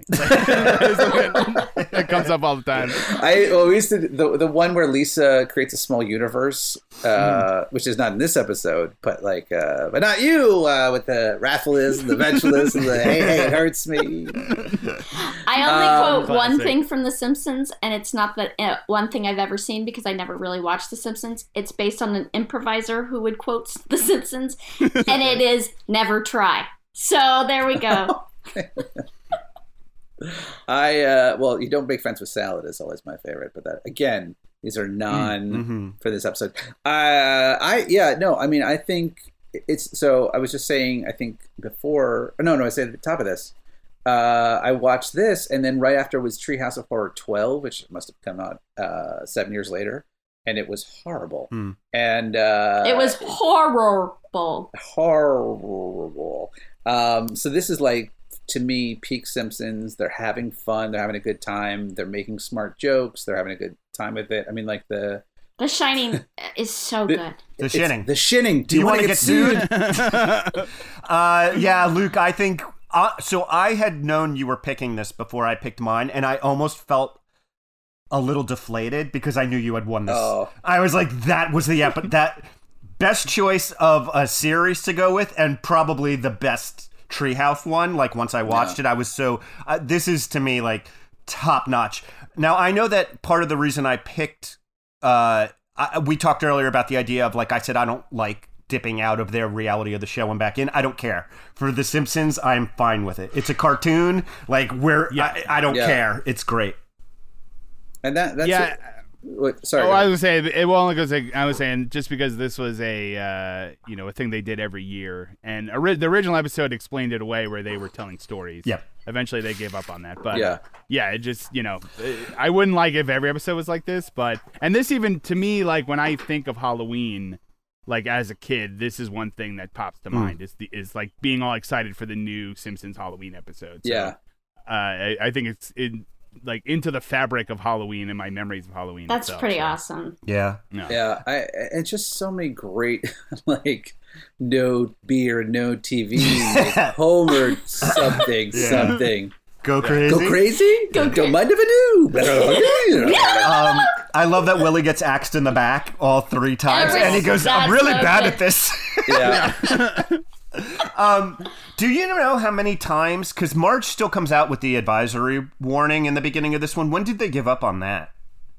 That comes up all the time. I well, we used to the the one where Lisa creates a small universe, uh, mm. which is not in this episode, but like, uh, but not you uh, with the Rathalis and the Ventulis and the hey hey it hurts me. I only Um, quote one classic. thing from The Simpsons, and it's not the uh, one thing I've ever seen because I never really watched The Simpsons. It's based on an improviser who would quote The Simpsons, and it is never try. So there we go. I uh, well, you don't make friends with salad is always my favorite, but that again, these are non Mm-hmm. for this episode. Uh, I yeah no, I mean I think it's so. I was just saying I think before. No, no, I said at the top of this. Uh, I watched this, and then right after was Treehouse of Horror twelve, which must have come out uh, seven years later, and it was horrible. Mm. And uh, It was horrible. horrible. Um, so this is like, to me, peak Simpsons. They're having fun. They're having a good time. They're making smart jokes. They're having a good time with it. I mean, like the The Shining is so good. The it's- shinning. The shinning. Do, you you want to wanna get, get sued? uh, yeah, Luke, I think. Uh, so I had known you were picking this before I picked mine, and I almost felt a little deflated because I knew you had won this. Oh. I was like, that was the ep- that best choice of a series to go with, and probably the best Treehouse one. Like once I watched Yeah. it, I was so. Uh, this is to me like top notch. Now I know that part of the reason I picked. Uh, I, we talked earlier about the idea of like I said I don't like dipping out of their reality of the show and back in. I don't care. For The Simpsons, I'm fine with it. It's a cartoon. Like where Yeah. I, I don't Yeah. care. It's great. And that that's Yeah. it. What, sorry. Oh, go I ahead. was saying it. Well, only because I was saying just because this was a uh, you know a thing they did every year, and ori- the original episode explained it away where they were telling stories. Yep. Eventually, they gave up on that, but Yeah. yeah, it just you know I wouldn't like if every episode was like this, but and this even to me like when I think of Halloween, like as a kid, this is one thing that pops to mind is the is like being all excited for the new Simpsons Halloween episode. So, Yeah. uh, I, I think it's in like into the fabric of Halloween and my memories of Halloween. That's itself, pretty so, awesome. Yeah. No. Yeah, I it's just so many great like no beer, no T V, like Homer something Yeah. something. Go crazy. Go crazy? Go Don't mind if I do. Um, I love that Willie gets axed in the back all three times, Every- and he goes, "I'm that's really so bad good. at this." Yeah. um, do you know how many times? Because Marge still comes out with the advisory warning in the beginning of this one. When did they give up on that?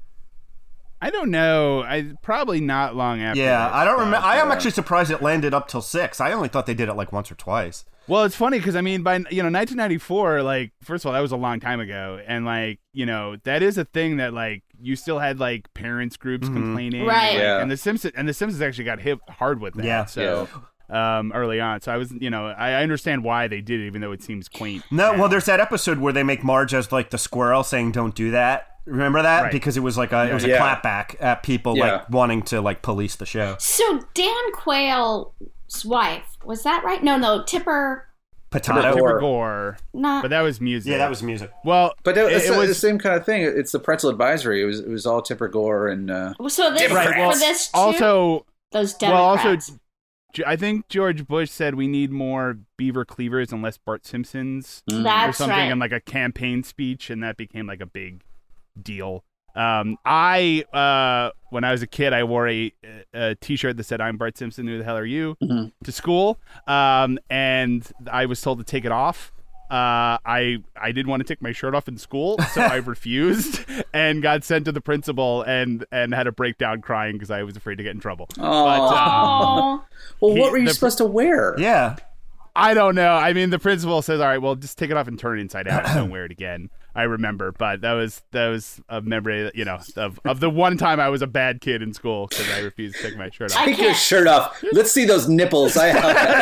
I don't know. I probably not long after. Yeah, this, I don't but- remember. I am actually surprised it landed up till six. I only thought they did it like once or twice. Well, it's funny because I mean, by you know, nineteen ninety-four, like first of all, that was a long time ago, and like you know, that is a thing that like you still had like parents groups Mhm. complaining, Right. like, Yeah. And the Simpsons and the Simpsons actually got hit hard with that. Yeah. So. Um, early on, so I was, you know, I, I understand why they did it, even though it seems quaint. No, now. well, there's that episode where they make Marge as like the squirrel saying, "Don't do that." Remember that? Right. Because it was like a it was a Yeah. clapback at people Yeah. like wanting to like police the show. So Dan Quayle's wife, was that right? No, no, Tipper, Potato. Tipper Tipper Gore, not. but that was music. Yeah, that was music. well, But it, it, it's it the- the was same kind of thing. It's the pretzel advisory. It was it was all Tipper Gore and uh, so this Right, for well, this too? also. those Well, Democrats. also, G- I think George Bush said we need more Beaver Cleavers and less Bart Simpsons or That's something right. in like a campaign speech, and that became like a big deal. Um, I uh, when I was a kid, I wore a, a T-shirt that said "I'm Bart Simpson. Who the hell are you?" Mhm. to school, um, and I was told to take it off. Uh, I I didn't want to take my shirt off in school, so I refused and got sent to the principal and and had a breakdown crying because I was afraid to get in trouble. oh. But, um, well, he- what were you the- supposed to wear? Yeah. I don't know. I mean, the principal says, "All right, well, just take it off and turn it inside out and don't wear it again." I remember, but that was that was a memory, you know, of of the one time I was a bad kid in school because I refused to take my shirt off. I Take your can't- shirt off. Let's see those nipples. I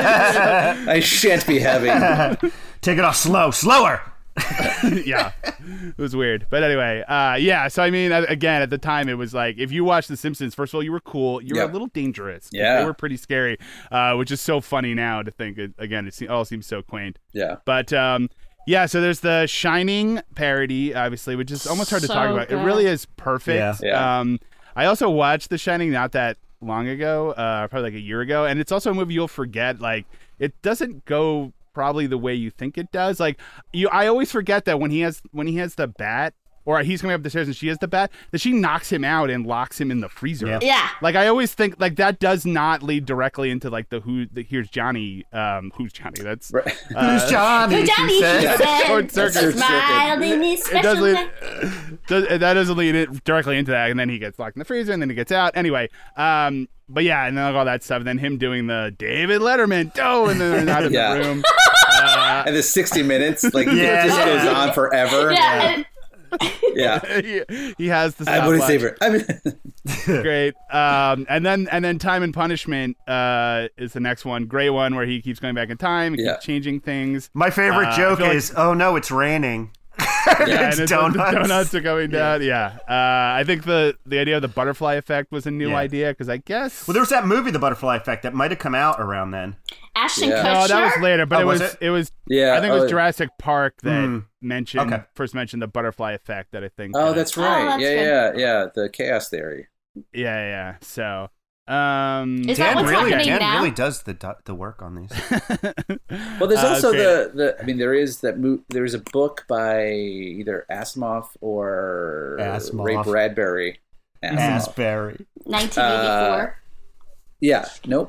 I shan't be having. Take it off slow, slower. Yeah, it was weird, but anyway, uh, yeah. So I mean, a- again, at the time, it was like if you watched The Simpsons, first of all, you were cool. You were Yep. a little dangerous. 'Cause Yeah. they were pretty scary, uh, which is so funny now to think. It, again, it se- all seems so quaint. Yeah. But um, yeah, so there's the Shining parody, obviously, which is almost hard to So talk about. good. It really is perfect. Yeah. Yeah. Um, I also watched The Shining not that long ago, uh, probably like a year ago, and it's also a movie you'll forget. Like, it doesn't go probably the way you think it does. Like you, I always forget that when he has when he has the bat, or he's coming up the stairs and she has the bat, that she knocks him out and locks him in the freezer. Yeah. Yeah. Like I always think like that does not lead directly into like the who the here's Johnny um who's Johnny that's Right. uh, Who's Johnny? Who Johnny, she said. she said, Short circuit. smiled in his it special does lead way. does, that doesn't lead it directly into that, and then he gets locked in the freezer and then he gets out anyway. Um but yeah, and then like, all that stuff, and then him doing the David Letterman oh and then they're out of Yeah. the room. Uh, And the sixty minutes, like, Yeah, it just yeah. goes on forever. Yeah. and- Yeah. he, he has the I wouldn't stopwatch. save her. I mean, Great. Um, and then and then Time and Punishment uh, is the next one. Great one where he keeps going back in time, he Yeah. keeps changing things. My favorite Uh, I joke feel like- is, oh no, it's raining. Yeah, it's and donuts. The donuts are going down. Yeah. Uh, I think the the idea of the butterfly effect was a new Yeah. idea because I guess. Well, there was that movie, The Butterfly Effect, that might have come out around then. Ashton Yeah. Kutcher. no, that was later, but Oh, it was, was it? was yeah. I think it was oh, Jurassic Park that Hmm. mentioned Okay. first mentioned the butterfly effect that I think. Oh, uh, that's Oh, right. that's yeah, good. yeah, yeah. The chaos theory. yeah, yeah. So. Um, Is that Dan what's really, happening Dan now? really does the do- the work on these. Well, there's Uh, also great. the, the. I mean, there is that. Mo- there's a book by either Asimov or Asimov. Ray Bradbury. Asimov. Asbury. nineteen eighty-four. Yeah. Nope.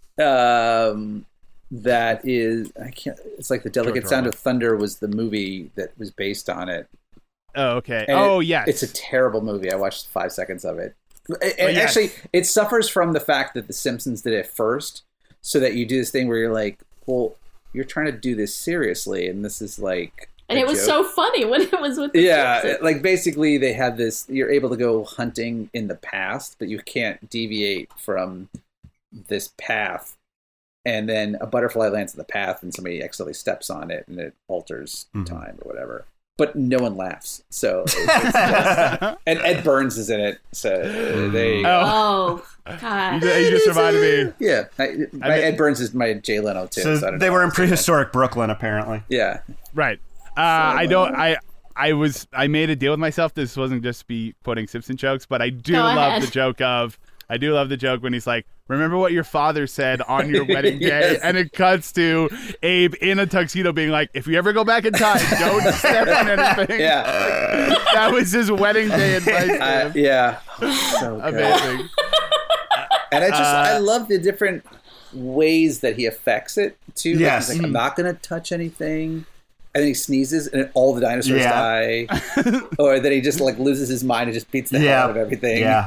Um, that is. I can't. It's like the Delicate George Sound Orwell. of Thunder was the movie that was based on it. oh, okay. And Oh, it- yes. It's a terrible movie. I watched five seconds of it. And yes. actually, it suffers from the fact that The Simpsons did it first, so that you do this thing where you're like, well, you're trying to do this seriously, and this is like. And a it was joke. so funny when it was with the Yeah, Simpsons. like basically they have this. You're able to go hunting in the past, but you can't deviate from this path. And then a butterfly lands in the path, and somebody accidentally steps on it, and it alters Mhm. time or whatever. But no one laughs. So, it's, it's just, and Ed Burns is in it. So they. Oh. Oh, God. You ju- you just reminded me. Yeah, I, my mean- Ed Burns is my Jay Leno too. So So, I don't they know were why in I'm saying that. prehistoric Brooklyn, apparently. Yeah, Right. Uh, I don't. I. I was. I made a deal with myself. This wasn't just be putting Simpson jokes, but I do Go love ahead. the joke of. I do love the joke when he's like, "Remember what your father said on your wedding day," Yes. and it cuts to Abe in a tuxedo being like, "If you ever go back in time, don't step on anything." yeah, That was his wedding day advice. to uh, him. yeah. So good. Amazing. And I just Uh, I love the different ways that he affects it too. Like, Yes. he's like, I'm not gonna touch anything. And then he sneezes and all the dinosaurs Yeah. die. Or then he just like loses his mind and just beats the hell Yeah. out of everything. Yeah.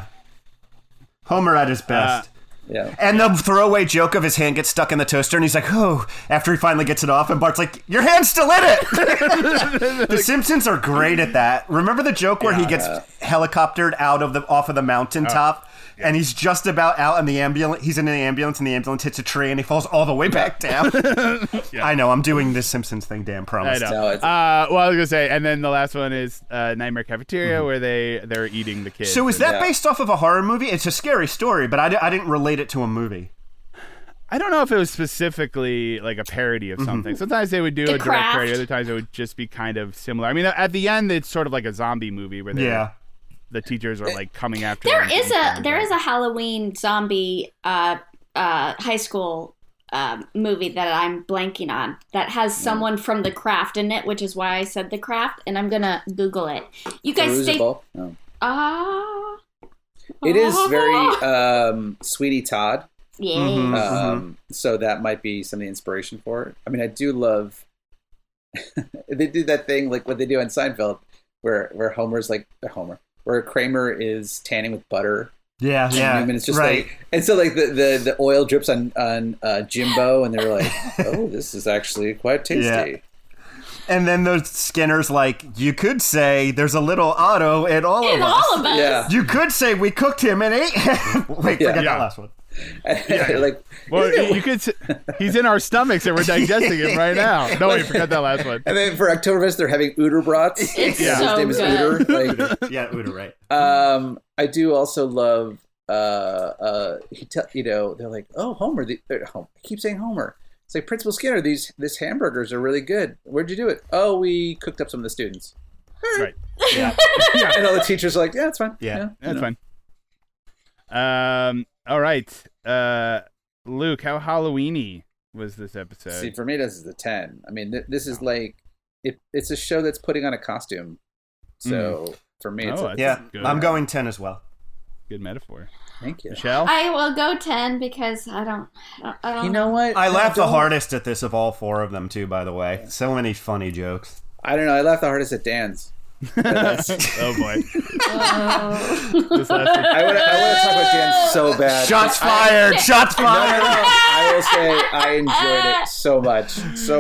Homer at his best. Yeah. And the throwaway joke of his hand gets stuck in the toaster, and he's like, "Oh!" After he finally gets it off, and Bart's like, "Your hand's still in it." The Simpsons are great at that. Remember the joke where he gets helicoptered out of the off of the mountaintop, and he's just about out, and the ambulance. He's in the ambulance, and the ambulance hits a tree, and he falls all the way back down. I know. I'm doing this Simpsons thing. Dan I promised. know. No, it's- uh, well, I was gonna say, and then the last one is uh, Nightmare Cafeteria, where they they're eating the kids. So is and- that Yeah. based off of a horror movie? It's a scary story, but I, di- I didn't relate it to a movie. I don't know if it was specifically like a parody of something. Mm-hmm. Sometimes they would do The a direct Craft. parody. Other times it would just be kind of similar. I mean, at the end, it's sort of like a zombie movie where they Yeah. the teachers are like coming after. There them is and a there is a Halloween zombie uh, uh, high school uh, movie that I'm blanking on that has someone from The Craft in it, which is why I said The Craft, and I'm gonna Google it. You guys stay. Perusable. No. Ah. It is very um, Sweetie Todd. Yeah. Mhm. Um, So that might be some of the inspiration for it. I mean, I do love. They do that thing like what they do on Seinfeld, where where Homer's like Homer, where Kramer is tanning with butter. Yeah, And yeah. Newman is just right. like, and so like the, the, the oil drips on on uh, Jimbo, and they're like, oh, this is actually quite tasty. Yeah. And then the Skinner's like, you could say there's a little Otto in all In of us. all of us. Yeah, You could say we cooked him and ate him. Wait, Yeah. forget Yeah. that last one. like Well, you could. s- He's in our stomachs and we're digesting him right now. No, wait, forget that last one. and then for Oktoberfest they're having Uter brats. It's Yeah. so His name is good. Uter. Like, Yeah, Uda, right. um, I do also love. Uh, uh, he tell you know they're like, oh, Homer. The, uh, Homer. I keep saying Homer. It's like Principal Skinner. These this hamburgers are really good. Where'd you do it? Oh, we cooked up some of the students. Right. Yeah. And all the teachers are like, yeah, it's fine. Yeah. you That's know. fine. Um. All right. Uh, Luke, how Halloweeny was this episode. See, for me, this is a ten. I mean, th- this is like it. It's a show that's putting on a costume. So mm. for me, it's oh, a, yeah. Good. I'm going ten as well. Good metaphor. Thank you, Michelle. I will go ten because I don't. I don't you know what? I laughed don't... the hardest at this of all four of them too. By the way, so many funny jokes. I don't know. I laughed the hardest at Dan's. oh boy! Oh. This last one- I want to talk about Dan so bad. Shots I- fired! Shots No, no, fired! no. I will say I enjoyed it so much, so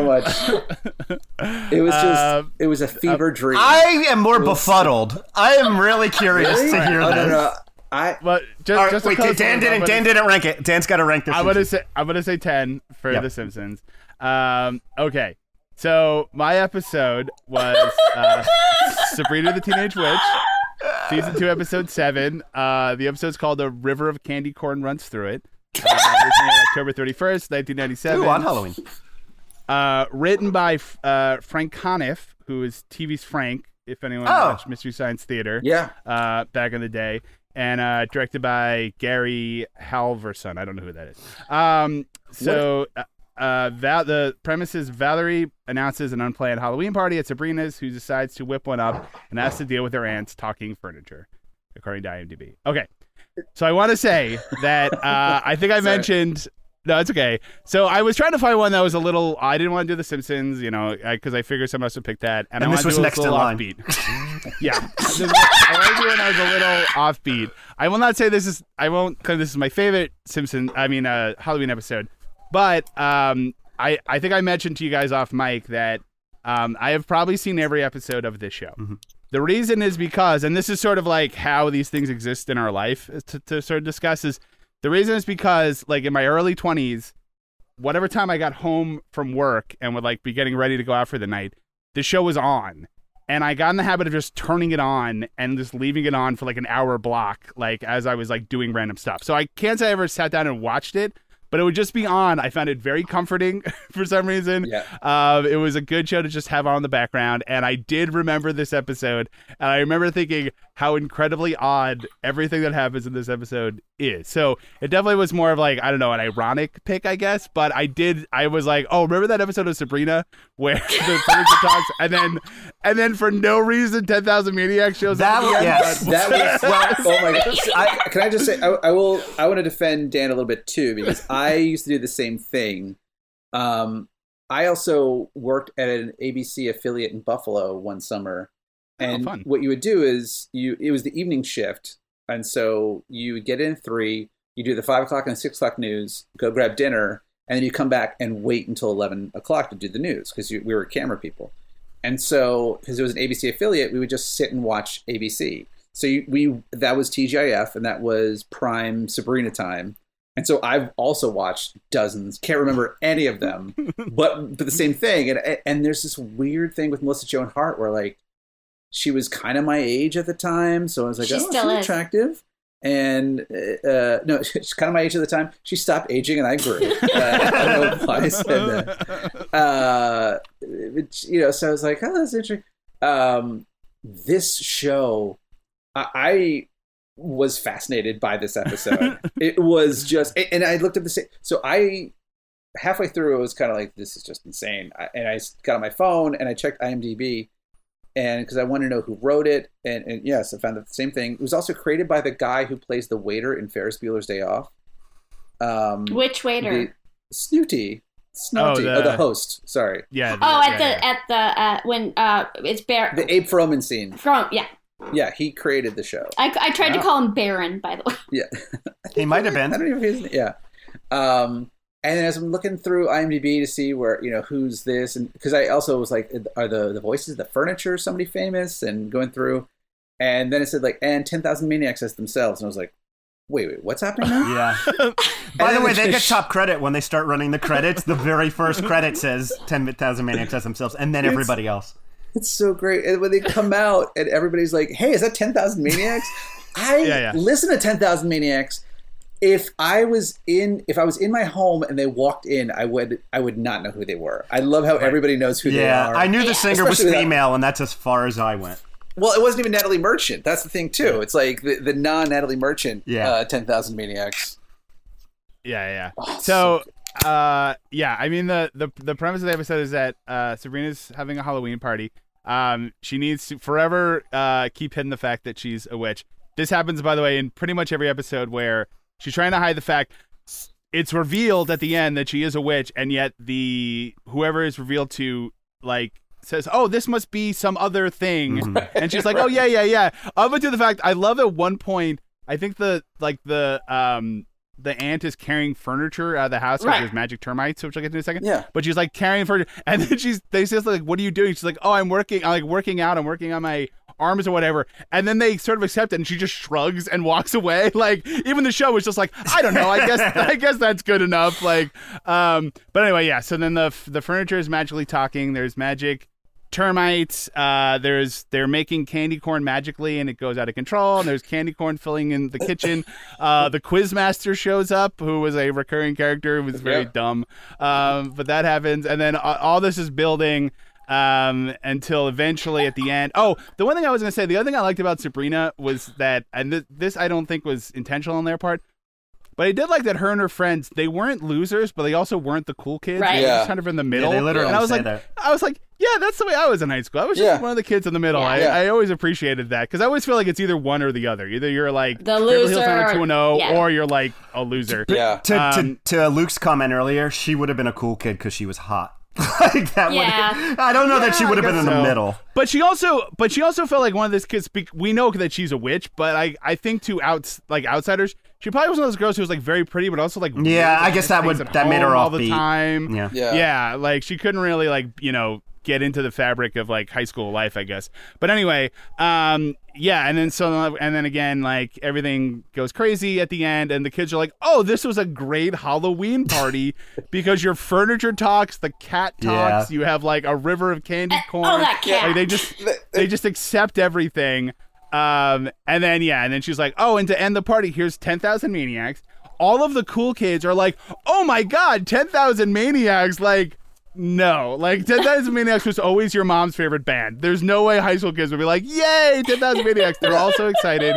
much. It was just, Um, it was a fever dream. I am more was- befuddled. I am really curious Really? to hear oh, this. no, no. I But just, All right, just wait, because Dan I'm didn't. gonna- Dan didn't rank it. Dan's got to rank this. I'm gonna say I'm gonna say ten for Yep. The Simpsons. Um, okay, so my episode was uh, Sabrina the Teenage Witch, season two, episode seven. Uh, the episode's called "The River of Candy Corn Runs Through It." Uh, originally October thirty-first, nineteen ninety-seven. Ooh, on Halloween. Uh, written by uh, Frank Conniff, who is T V's Frank. If anyone Oh. watched Mystery Science Theater, yeah. uh, back in the day, and uh, directed by Gary Halvorson. I don't know who that is. Um, so uh, uh, Val- the premise is Valerie announces an unplanned Halloween party at Sabrina's, who decides to whip one up and has to deal with her aunt's talking furniture, according to IMDb. Okay, so I want to say that uh, I think I Sorry. mentioned. No, it's okay. So I was trying to find one that was a little. I didn't want to do The Simpsons, you know, because I, I figured someone else would pick that, and, And I this wanted was to do next a in little line. offbeat. Yeah, I wanted to do one that was a little offbeat. I will not say this is. I won't claim this is my favorite Simpson. I mean, uh, Halloween episode, but um, I I think I mentioned to you guys off mic that um, I have probably seen every episode of this show. Mm-hmm. The reason is because, and this is sort of like how these things exist in our life to, to sort of discuss is the reason is because like in my early twenties. Whatever time I got home from work and would like be getting ready to go out for the night, the show was on. And I got in the habit of just turning it on and just leaving it on for like an hour block, like as I was like doing random stuff. So I can't say I ever sat down and watched it, but it would just be on. I found it very comforting for some reason. Yeah. Um, it was a good show to just have on in the background. And I did remember this episode. And I remember thinking how incredibly odd everything that happens in this episode is. So it definitely was more of like, I don't know, an ironic pick, I guess. But I did, I was like, oh, remember that episode of Sabrina where the furniture talks? And then, and then for no reason, ten thousand Maniacs shows That up. was- again, yes. but- That was well. Oh my gosh! I, can I just say I, I will? I want to defend Dan a little bit too because I used to do the same thing. Um, I also worked at an A B C affiliate in Buffalo one summer, and fun. what you would do is you it was the evening shift, and so you would get in at three, you do the five o'clock and the six o'clock news, go grab dinner, and then you come back and wait until eleven o'clock to do the news because we were camera people. And so, because it was an A B C affiliate, we would just sit and watch A B C. So you, we that was T G I F, and that was prime Sabrina time. And so I've also watched dozens. Can't remember any of them, but but the same thing. And and there's this weird thing with Melissa Joan Hart where like she was kind of my age at the time, so I was like, She oh, still she's is. attractive. And uh, no, she's kind of my age at the time. She stopped aging, and I grew. Uh, I don't know why I said that. Uh, it, you know, so I was like, oh, that's interesting. Um, this show, I, I was fascinated by this episode. It was just, and I looked at the same. So I halfway through, it was kind of like, this is just insane. I, and I got on my phone and I checked IMDb. And because I wanted to know who wrote it, and, and yes, I found out the same thing. It was also created by the guy who plays the waiter in Ferris Bueller's Day Off. Um, Which waiter? the- Snooty, Snooty, Oh, the- oh, the host. Sorry, Yeah. oh, yeah, at the yeah. at the uh, when uh, it's Bear. the Abe Froman scene. From yeah, Yeah, he created the show. I, I tried Wow. to call him Baron, by the way. Yeah, He might have been. I don't even know if he's yeah. Um, and then as I'm looking through IMDb to see where you know who's this, and because I also was like, are the the voices, the furniture, somebody famous, and going through, and then it said like, and ten thousand Maniacs as themselves, and I was like, wait, wait, what's happening now? Yeah. By then the way, it's they get just- top credit when they start running the credits. The very first credit says ten thousand Maniacs as themselves, and then It's- everybody else. It's so great. And when they come out and everybody's like, hey, is that ten thousand Maniacs? I Yeah, yeah. listen to ten thousand Maniacs. If I was in if I was in my home and they walked in, I would I would not know who they were. I love how everybody knows who they Yeah, are. I knew the singer was Especially that- female, and that's as far as I went. Well, it wasn't even Natalie Merchant. That's the thing too. It's like the, the non Natalie Merchant Yeah. uh, ten thousand Maniacs. Yeah, yeah. Oh, so, so uh, yeah, I mean the, the the premise of the episode is that uh, Sabrina's having a Halloween party. Um, she needs to forever uh, keep hidden the fact that she's a witch. This happens, by the way, in pretty much every episode where she's trying to hide the fact. It's revealed at the end that she is a witch, and yet the whoever is revealed to like says, "Oh, this must be some other thing," Mhm. and she's like, "Oh yeah, yeah, yeah." Up until the fact, I love at one point. I think the like the um the aunt is carrying furniture out of the house because Right. there's magic termites, which I'll get to in a second. Yeah. But she's like carrying furniture, and then she's they says like, "What are you doing?" She's like, "Oh, I'm working. I'm like working out. I'm working on my arms or whatever." And then they sort of accept it, and she just shrugs and walks away. Like even the show was just like, I don't know. I guess I guess that's good enough. Like, um, but anyway, yeah. So then the the furniture is magically talking. There's magic termites. Uh, there's they're making candy corn magically, and it goes out of control. And there's candy corn filling in the kitchen. Uh, the Quizmaster shows up, who was a recurring character, who was very Yeah. dumb. Um, but that happens, and then uh, all this is building um, until eventually at the end. Oh, the one thing I was gonna say, the other thing I liked about Sabrina was that, and th- this I don't think was intentional on their part. But I did like that her and her friends, they weren't losers, but they also weren't the cool kids. Right. They were Yeah. just kind of in the middle. they literally and I was say like, that. I was like, yeah, that's the way I was in high school. I was just Yeah. one of the kids in the middle. Yeah. I, Yeah. I always appreciated that because I always feel like it's either one or the other. Either you're like The Beverly Hills loser, nine oh two one oh, yeah. or you're like a loser. Yeah. To, Um, to to Luke's comment earlier, she would have been a cool kid because she was hot. Like that Yeah. would. I don't know that she Yeah, would have I been in guess the so. middle. But she also, but she also felt like one of those kids. bec- We know that she's a witch, but I, I think to outs like outsiders, she probably was one of those girls who was like very pretty, but also like Yeah, weird, I like, guess that things would- at that made her home all the offbeat. time. Yeah. Yeah. yeah, like she couldn't really like you know get into the fabric of like high school life, I guess. But anyway, um, yeah, and then so and then again, like everything goes crazy at the end, and the kids are like, "Oh, this was a great Halloween party because your furniture talks, the cat talks, Yeah. you have like a river of candy corn." oh, that cat. Like they just they just accept everything. Um, and then yeah, and then she's like, "Oh, and to end the party, here's ten thousand maniacs." All of the cool kids are like, "Oh my god, ten thousand maniacs!" Like. No, like ten thousand Maniacs was always your mom's favorite band. There's no way high school kids would be like, yay, ten thousand Maniacs. They're all so excited.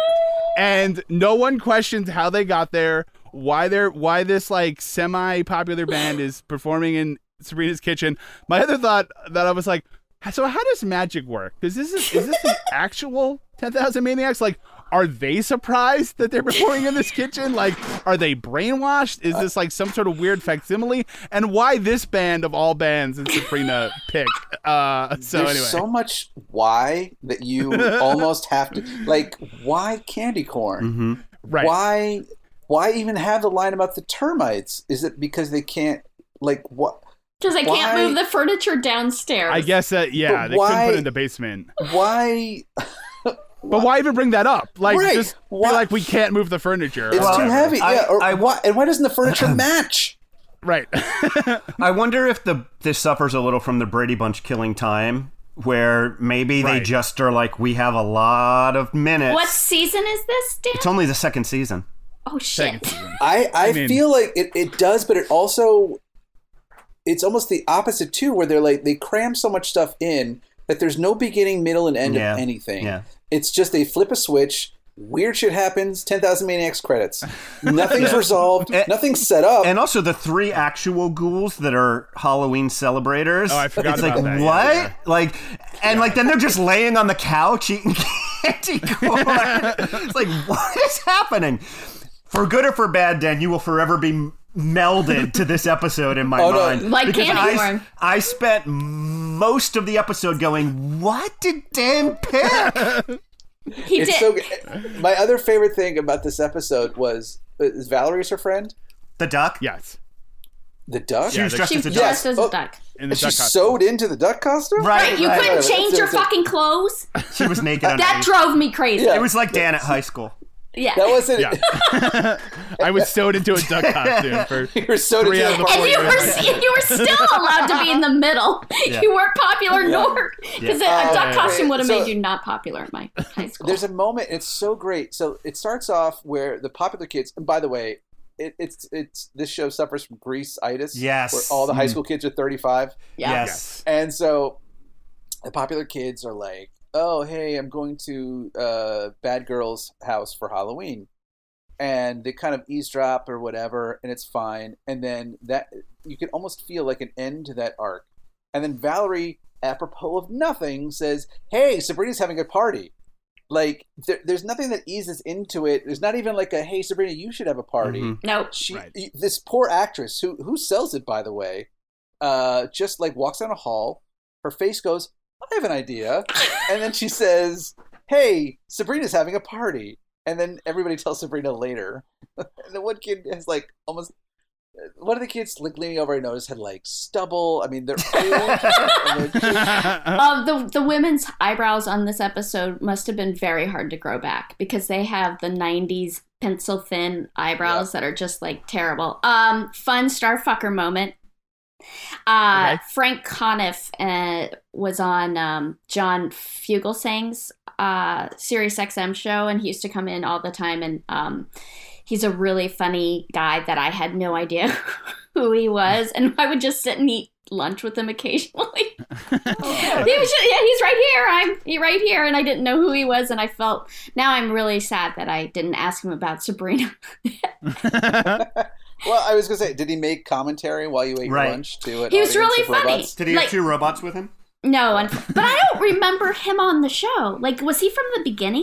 And no one questions how they got there, why they're why this like semi-popular band is performing in Sabrina's kitchen. My other thought that I was like, so how does magic work? Because this is is this the actual ten thousand Maniacs? Like, are they surprised that they're performing in this kitchen? Like, are they brainwashed? Is this like some sort of weird facsimile? And why this band of all bands did Sabrina pick? Uh, so There's anyway, so much why that you almost have to like. Why candy corn? Mm-hmm. right? Why? Why even have the line about the termites? Is it because they can't like what? Because I can't Why- move the furniture downstairs. I guess that yeah, But they couldn't why- put it in the basement. Why? But why even bring that up? Like, Right. just be Why- like, we can't move the furniture. It's or Well, too whatever. heavy. I- yeah. Or I- why? And why doesn't the furniture match? Right. I wonder if the this suffers a little from the Brady Bunch killing time, where maybe they Right. just are like, we have a lot of minutes. What season is this, Dan? It's only the second season. Oh, shit. I I, mean- feel like it, it does, but it also it's almost the opposite too, where they're like they cram so much stuff in that there's no beginning, middle, and end Yeah. of anything. Yeah. It's just they flip a switch. Weird shit happens. Ten thousand Maniacs credits. Nothing's resolved. And- nothing's set up. And also the three actual ghouls that are Halloween celebrators. Oh, I forgot it's about like, that, yeah, what? yeah. Like, and like then they're just laying on the couch eating candy corn. It's like, what is happening? For good or for bad, Dan, you will forever be melded to this episode in my Oh, no. mind. Like Because candy I, corn. I spent most of the episode going, what did Dan pick? He it's did. so good. My other favorite thing about this episode was is Valerie's her friend, The duck? Yes. the duck. She was the- dressed She's as a duck. dressed as Oh. a duck. In the She duck costume. sewed into the duck costume. Right, Right, you right. couldn't right. change your It's- it's- fucking clothes? She was naked on That drove me crazy. Yeah. It was like Dan at high school. Yeah. That wasn't. Yeah. I was sewed into a duck costume for You were sewed Three into out of the the And four you were years. and you were still allowed to be in the middle. Yeah. You weren't popular nor because Yeah. a duck Uh, costume would have so- made you not popular at my high school. There's a moment. It's so great. So it starts off where the popular kids. And by the way, it, it's it's this show suffers from Grease-itis. Yes. Where all the high school kids are thirty-five, yeah. Yes. and so the popular kids are like, "Oh, hey, I'm going to uh, Bad Girl's house for Halloween." and they kind of eavesdrop or whatever, and it's fine. And then that you can almost feel like an end to that arc. And then Valerie, apropos of nothing, says, "Hey, Sabrina's having a party." Like there, there's nothing that eases into it. There's not even like a, "Hey, Sabrina, you should have a party." Mm-hmm. No. She, Right. this poor actress who who sells it, by the way, uh, just like walks down a hall. Her face goes, "I have an idea," and then she says, "Hey, Sabrina's having a party." And then everybody tells Sabrina later. And the one kid has like almost. One of the kids like leaning over, I noticed, had like stubble. I mean, they're old. and they're Um, the the women's eyebrows on this episode must have been very hard to grow back because they have the nineties pencil thin eyebrows Yep. that are just like terrible. Um, fun starfucker moment. Uh, Okay. Frank Conniff uh, was on um, John Fugelsang's uh, Sirius X M show, and he used to come in all the time. And um, he's a really funny guy that I had no idea who he was, and I would just sit and eat lunch with him occasionally. He was just, yeah, he's right here. I'm he right here, and I didn't know who he was, and I felt now I'm really sad that I didn't ask him about Sabrina. Well, I was gonna say, did he make commentary while you ate Right. lunch to an He was audience really of funny. robots? Did he Like- have two robots with him? No, and, but I don't remember him on the show. Like, was he from the beginning?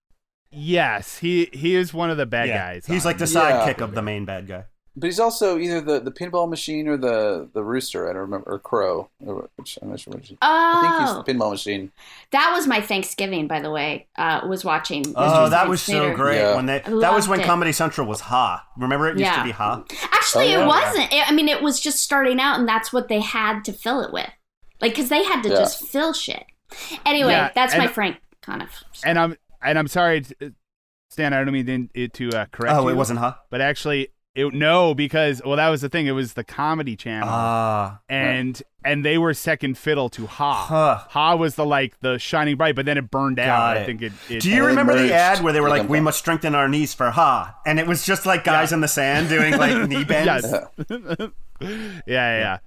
Yes, he he is one of the bad guys. He's on- like the Yeah. sidekick of the main bad guy. But he's also either the, the pinball machine or the, the rooster. I don't remember, or crow. Or which, I'm not sure which. I think he's Oh, the pinball machine. that was my Thanksgiving, by the way. Uh, was watching. Oh, Mystery that Science was so Theater. great Yeah. when they. I That was loved when it. Comedy Central was Ha. Remember, it used Yeah. to be Ha. Actually, Oh, yeah. it wasn't. It- I mean, it was just starting out, and that's what they had to fill it with. Like, because they had to Yeah. just fill shit. Anyway, Yeah, that's my and- Frank Conniff. and I'm and I'm sorry, t- Stan. I don't mean to, to uh, correct Oh, you. it wasn't Ha. But actually, it no, because well, that was the thing. It was the Comedy Channel, Ah, and and they were second fiddle to Ha. Huh. Ha was the like the shining bright, but then it burned out. Got I it. think it. it Do you And they remember the merged ad where they were with like, them. "We must strengthen our knees for Ha," and it was just like guys Yeah. in the sand doing like knee bends. Yes. yeah, yeah, yeah.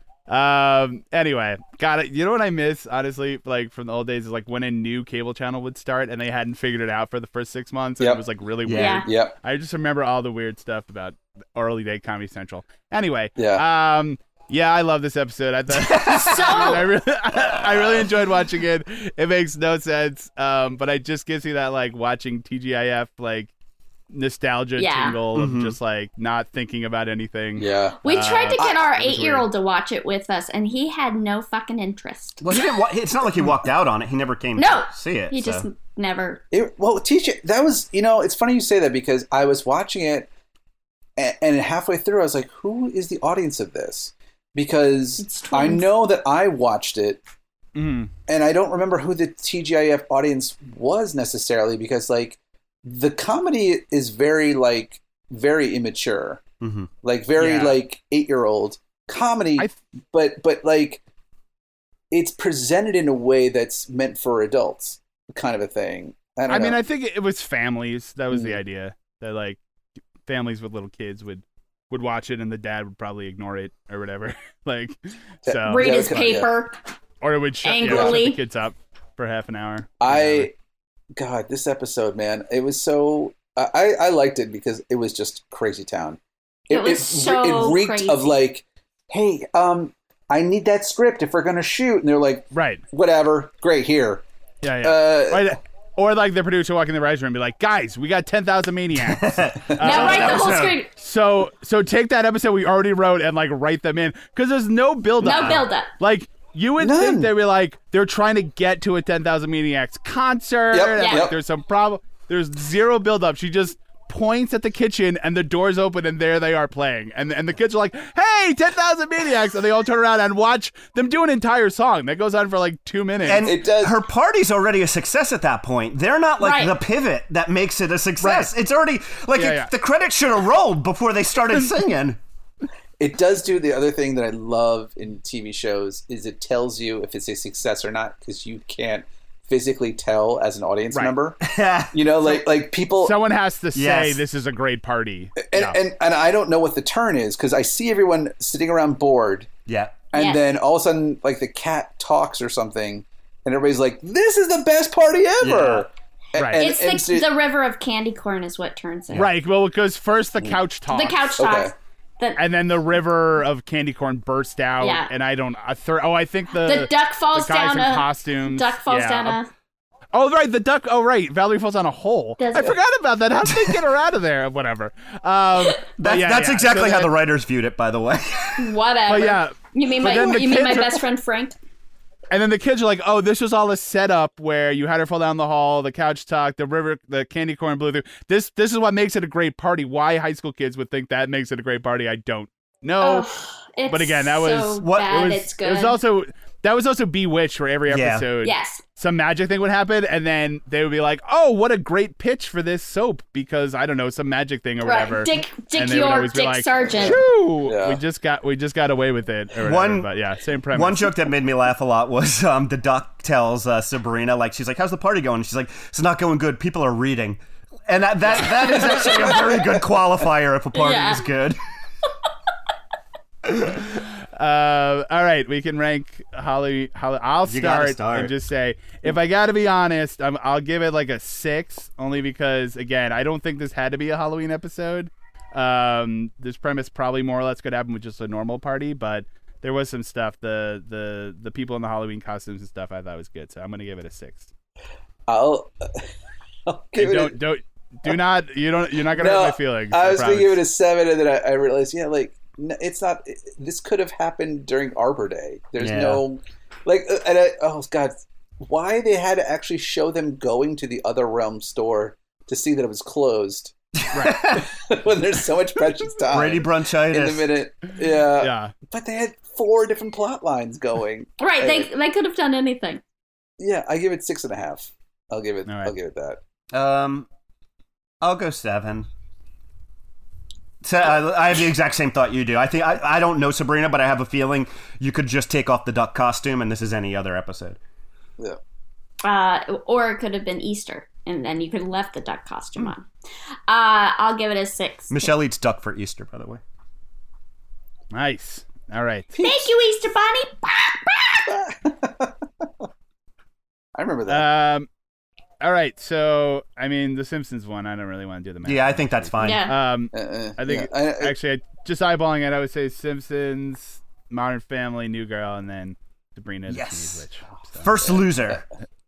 Um. Anyway, got it. You know what I miss, honestly, like from the old days, is like when a new cable channel would start and they hadn't figured it out for the first six months, and Yep. it was like really Yeah. weird. Yeah. Yep. I just remember all the weird stuff about early day Comedy Central. Anyway, Yeah. um, yeah, I love this episode. I thought So, I really, I really enjoyed watching it. It makes no sense, um, but it just gives me that like watching T G I F like nostalgia Yeah. tingle Mhm. of just like not thinking about anything. Yeah. we tried to get Uh, our it was weird. eight-year-old to watch it with us, and he had no fucking interest. Well, he didn't. Wa- it's not like he walked out on it. He never came No. to see it. He so. just never. It, well, teach it. That was, you know, it's funny you say that because I was watching it, and, and halfway through, I was like, "Who is the audience of this?" Because It's I twins. know that I watched it, Mhm. and I don't remember who the T G I F audience was necessarily. Because like the comedy is very like very immature, Mhm. like very Yeah. like eight year old comedy, I th- but but like it's presented in a way that's meant for adults, kind of a thing. I don't I know. mean, I think it was families. That was the Mm. idea. That like families with little kids would would watch it, and the dad would probably ignore it or whatever. like, Yeah. so Read Yeah, his that's kinda- yeah. paper. or it would shut, yeah, shut Angrily. the kids up for half an hour. I, God, this episode, man, it was so. I I liked it because it was just crazy town. It was so it reeked crazy. of like, hey, um, I need that script if we're gonna shoot, and they're like, right. whatever, great here. Yeah, yeah. Uh, Right. Or like the producer walking in the writer's room and be like, guys, we got ten thousand maniacs. Now Uh, write the whole so- screen. So so take that episode we already wrote and like write them in because there's no build up. No build-up. Like you would None. think they'd be like they're trying to get to a ten thousand Maniacs concert. Yep, and, Yeah. like, yep. there's some problem. There's zero build up. She just points at the kitchen and the doors open and there they are playing. And and the kids are like, hey, ten thousand Maniacs. And they all turn around and watch them do an entire song that goes on for like two minutes. And It does- her party's already a success at that point. They're not like Right. the pivot that makes it a success. It's already like Yeah, it- yeah. the credits should have rolled before they started singing. It does do the other thing that I love in T V shows is it tells you if it's a success or not because you can't physically tell as an audience Right. member. You know, like like people Someone has to say Yes. this is a great party. and, Yeah. and and I don't know what the turn is because I see everyone sitting around bored, Yeah. and Yes. then all of a sudden, like the cat talks or something, and everybody's like, "This is the best party ever." Right. And- It's and the, so- the river of candy corn is what turns it. Right. Well, it goes first the couch talks. The couch Okay. talks. The, And then the river of candy corn burst out. Yeah. And I don't. A third. Oh, I think the the duck falls the guys down in a costumes. duck falls yeah. down a. Oh, right, the duck. Oh, right, Valerie falls on a hole. Does I it? forgot about that. How did they get her out of there? Whatever. Um, but That's, yeah, that's yeah. exactly So how then- the writers viewed it, by the way. Whatever. But yeah, You mean but my then the you mean my kids are- best friend Frank? and then the kids are like, "Oh, this was all a setup where you had her fall down the hall, the couch talk, the river, the candy corn blew through. This, this is what makes it a great party. Why high school kids would think that makes it a great party, I don't know. Ugh, it's but again, that was so what- it bad. it was. it's good. It was also that was also Bewitched, where every Yeah. episode, yes. some magic thing would happen, and then they would be like, "Oh, what a great pitch for this soap!" Because I don't know, some magic thing or whatever. Right. Dick Dick And they would York, always be Dick like, Sargent. Shoo! Yeah. We just got we just got away with it. Or whatever, One- but yeah, same premise. One joke that made me laugh a lot was um, the duck tells uh, Sabrina, like, she's like, "How's the party going?" And she's like, "It's not going good. People are reading." And that that, that is actually a very good qualifier if a party Yeah. is good. Uh, all right, we can rank Holly. Holly I'll You gotta start, start. and just say, if I got to be honest, I'm, I'll give it like a six, only because again, I don't think this had to be a Halloween episode. Um, this premise probably more or less could happen with just a normal party, but there was some stuff. The the the people in the Halloween costumes and stuff I thought was good, so I'm gonna give it a six. I'll, I'll give And it. don't A, don't do not you don't you're not gonna no, hurt my feelings. I was promise. gonna give it a seven, and then I, I realized, yeah, like n- it's not. This could have happened during Arbor Day. There's Yeah. no, like, uh, and I, oh god, why they had to actually show them going to the Other Realm store to see that it was closed. Right. When there's so much precious time Brady in Brunchitis. the minute. Yeah. Yeah. But they had four different plot lines going. Right. They Hey. they could have done anything. Yeah, I give it six and a half. I'll give it. All right. I'll give it that. Um, I'll go seven. So, uh, I have the exact same thought you do. I think I, I don't know Sabrina, but I have a feeling you could just take off the duck costume, and this is any other episode. Yeah. Uh, or it could have been Easter, and then you could have left the duck costume on. Uh, I'll give it a six. Michelle eats duck for Easter, by the way. Nice. All right. Thank you, Easter Bunny. I remember that. Um. All right. So, I mean, the Simpsons one. I don't really want to do the math. Yeah, I think that's fine. Yeah. Um. Uh, uh, I think yeah, I- I- actually, I, just eyeballing it, I would say Simpsons, Modern Family, New Girl, and then Sabrina the Yes. Teenage Witch. So, First yeah. loser.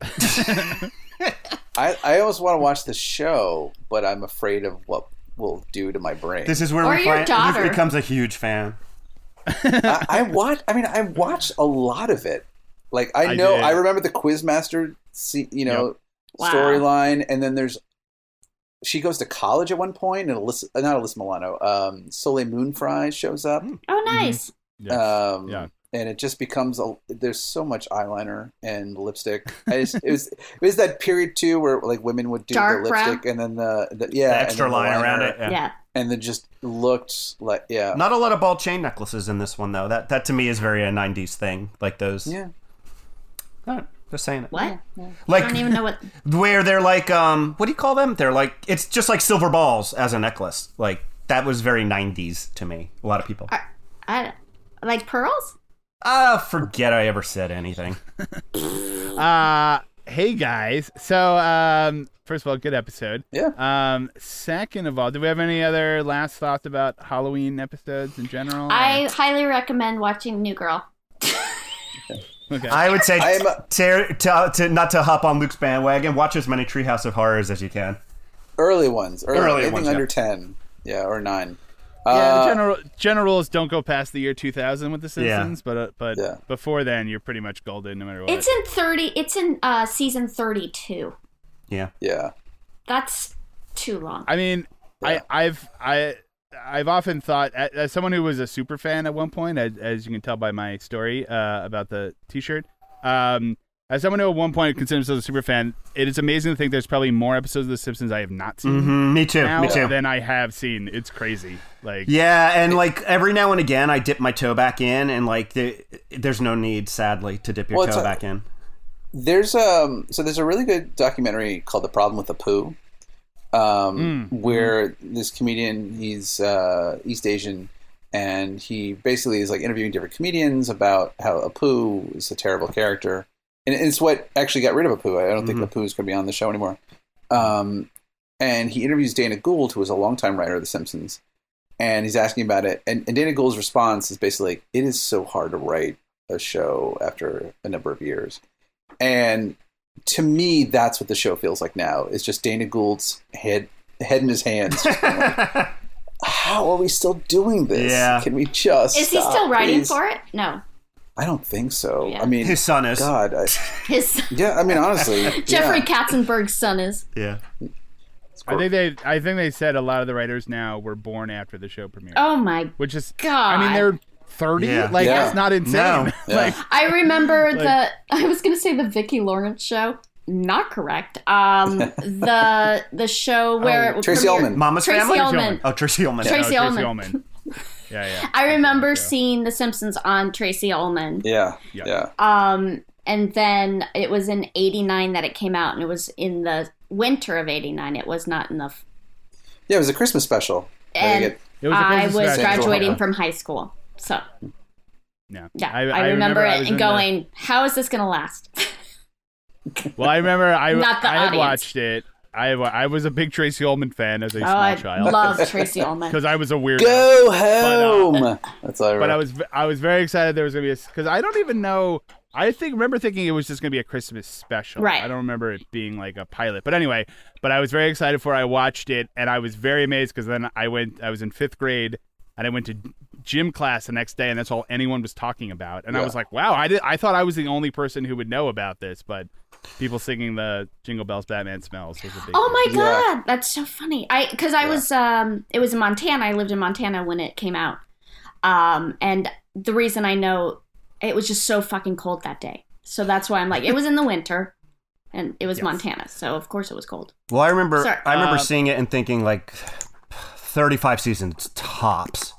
I, I almost want to watch the show, but I'm afraid of what will do to my brain. This is where Or we your find daughter. he becomes a huge fan. I, I watch. I mean, I watched a lot of it. Like I I know, did. I, remember the Quizmaster, se- you know, Wow. storyline, and then there's she goes to college at one point, and Alyssa, uh, not Alyssa Milano, um, Soleil Moonfry shows up, Oh, nice. Yes. um, Yeah. and it just becomes a. There's so much eyeliner and lipstick. I just, it was it was that period too where like women would do Dark the brown? lipstick and then the, the yeah The and extra then the line around liner, it. Yeah. Yeah. and then just looked like yeah Not a lot of ball chain necklaces in this one, though. That that to me is very a nineties thing. Like those. yeah. Oh, just saying it. What? Like I don't even know what. where they're like, um, what do you call them? They're like, it's just like silver balls as a necklace. Like that was very nineties to me. A lot of people. I, I, like pearls? Ah, forget I ever said anything. Uh, hey guys. So, um, first of all, good episode. Yeah. Um, second of all, do we have any other last thoughts about Halloween episodes in general? I highly recommend watching New Girl. okay. I would say I'm a- to, to, to not to hop on Luke's bandwagon. Watch as many Treehouse of Horrors as you can. Early ones, early, Early anything ones, under yeah. ten, yeah, or nine. yeah, Uh, the general general rules don't go past the year two thousand with the Simpsons, but uh, but Yeah. before then you're pretty much golden no matter what. It's in thirty. It's in uh, season thirty-two. Yeah. yeah, That's too long. I mean, Yeah. I I've I I've often thought as, as someone who was a super fan at one point, as, as you can tell by my story uh, about the T-shirt. Um, as someone who at one point considers themselves a super fan, it is amazing to think there's probably more episodes of The Simpsons I have not seen hmm Me too. now Me too. than I have seen. It's crazy. Like Yeah, and like every now and again, I dip my toe back in, and like the, there's no need, sadly, to dip your Well, it's toe a- back in. there's um so there's a really good documentary called The Problem with the Pooh, um, Mm. where this comedian, he's uh, East Asian, and he basically is like interviewing different comedians about how Apu is a terrible character, and it's what actually got rid of Apu. I don't think Mhm. Apu is going to be on the show anymore. Um, and he interviews Dana Gould, who was a longtime writer of The Simpsons, and he's asking about it. And, and Dana Gould's response is basically like, it is so hard to write a show after a number of years. And to me, that's what the show feels like now. It's just Dana Gould's head, head in his hands. Just being like, how are we still doing this? Yeah. Can we just Is he stop, still writing please? for it? No. I don't think so. Yeah. I mean, His son is. God. I, His yeah, I mean, honestly. Jeffrey yeah. Katzenberg's son is. Yeah. I think they I think they said a lot of the writers now were born after the show premiered. Oh my Which is God. I mean they're thirty. Yeah. Like Yeah. that's not insane. No. Yeah. Like I remember Like- the I was gonna say the Vicki Lawrence show. Not correct. Um the the show where Oh, it Tracy premiered- Ullman. Mama's Tracy Family? Ullman. Oh, Tracy Ullman. Tracy Tracy Ullman. Ullman. Yeah, yeah. I remember Yeah. seeing The Simpsons on Tracy Ullman. Yeah, Yeah. yeah. Um, and then it was in eighty-nine that it came out, and it was in the winter of eighty-nine. It was not in the. F- Yeah, it was a Christmas special. I think and it- It was a I Christmas was special. graduating Yeah. from high school, so Yeah, yeah, I, I, remember, I it was and in the- going, "How is this going to last?" well, I remember I Not the I had audience. watched it. I I was a big Tracy Ullman fan as a Oh, small I child love Tracy Ullman. because I was a weirdo. Go home. That's all I But I wrote. was I was very excited there was gonna be a because I don't even know. I think remember thinking it was just gonna be a Christmas special. Right. I don't remember it being like a pilot. But anyway, but I was very excited for it. I watched it and I was very amazed because then I went. I was in fifth grade and I went to gym class the next day and that's all anyone was talking about. And I Yeah. was like, wow, I did. I thought I was the only person who would know about this, but people singing the Jingle Bells Batman Smells was a big. Oh my Yeah. God, that's so funny. I because I Yeah. was um it was in Montana. I lived in Montana when it came out. Um and the reason I know it was just so fucking cold that day. So that's why I'm like it was in the winter and it was Yes. Montana. So of course it was cold. Well, I remember Sorry. I remember Uh, seeing it and thinking like thirty-five seasons tops.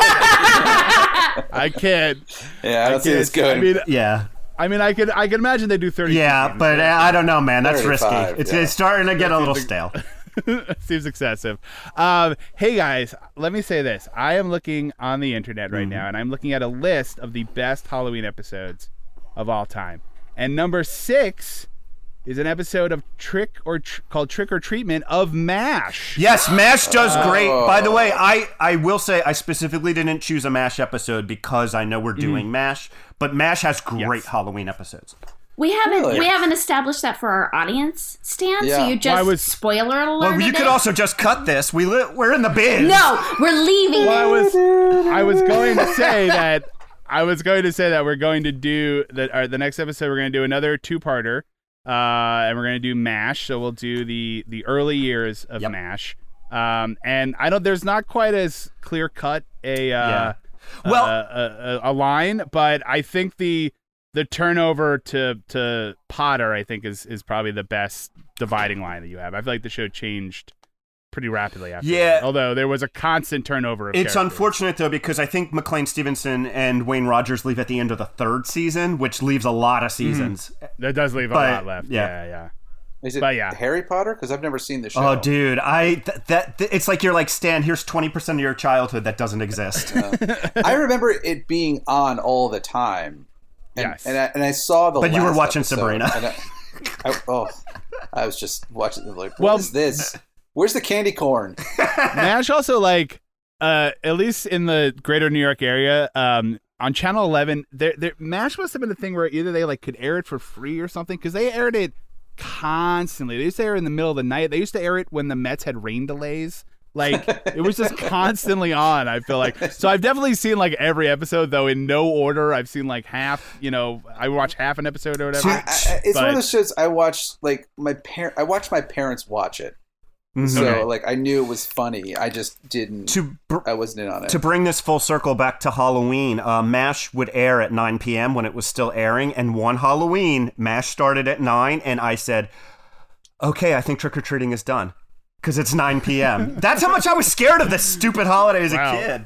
I can't. yeah, I don't see this I good. mean, Yeah. I mean, I could, I could imagine they do thirty. Yeah, seasons, but uh, I don't know, man. That's risky. thirty-five, It's, yeah. it's starting to get a little stale. seems excessive. Um, hey guys, let me say this: I am looking on the internet right now, and I'm looking at a list of the best Halloween episodes of all time. And number six is an episode of Trick or tr- called Trick or Treatment of MASH. Yes, MASH does great. Oh. By the way, I, I will say I specifically didn't choose a MASH episode because I know we're doing MASH, but MASH has great Yes. Halloween episodes. We haven't Really? we haven't established that for our audience, Stan. Yeah. So you just Well, I was- spoiler alert. Well, you could it. also just cut this. We li- we're in the biz. No, we're leaving. Well, I it. was, I was going to say that I was going to say that we're going to do that. Uh, the next episode, we're going to do another two-parter, uh, and we're going to do MASH. So we'll do the the early years of Yep. MASH. Um, and I don't. There's not quite as clear cut a uh, Yeah. Well- a, a, a line, but I think the the turnover to to Potter, I think, is is probably the best dividing line that you have. I feel like the show changed pretty rapidly after Yeah. that. Although there was a constant turnover of It's characters. unfortunate, though, because I think McLean Stevenson and Wayne Rogers leave at the end of the third season, which leaves a lot of seasons. That does leave a But, lot left. yeah. Yeah, yeah. Is it But yeah. Harry Potter? Because I've never seen the show. Oh, dude, I th- that th- it's like you're like Stan. Here's twenty percent of your childhood that doesn't exist. I remember it being on all the time. And, Yes. and, I, and I saw the But you were last watching episode, Sabrina. and I, I, oh, I was just watching. Like, what Well- is this? Where's the candy corn? MASH also, like, uh, at least in the greater New York area, um, on Channel eleven, there, there, MASH must have been a thing where either they like could air it for free or something, because they aired it constantly. They used to air it in the middle of the night. They used to air it when the Mets had rain delays. Like, it was just constantly on, I feel like. So I've definitely seen, like, every episode, though, in no order. I've seen, like, half, you know, I watch half an episode or whatever. I, I, it's one But- of those shows I watched. Like my parent, I watched my parents watch it. Mhm. So Okay. like I knew it was funny. I just didn't. to br- I wasn't in on it. to bring this full circle back to Halloween, uh, MASH would air at nine p.m. when it was still airing, and one Halloween, MASH started at nine, and I said, "Okay, I think trick or treating is done." Because it's nine p.m. That's how much I was scared of this stupid holiday as Wow. a kid.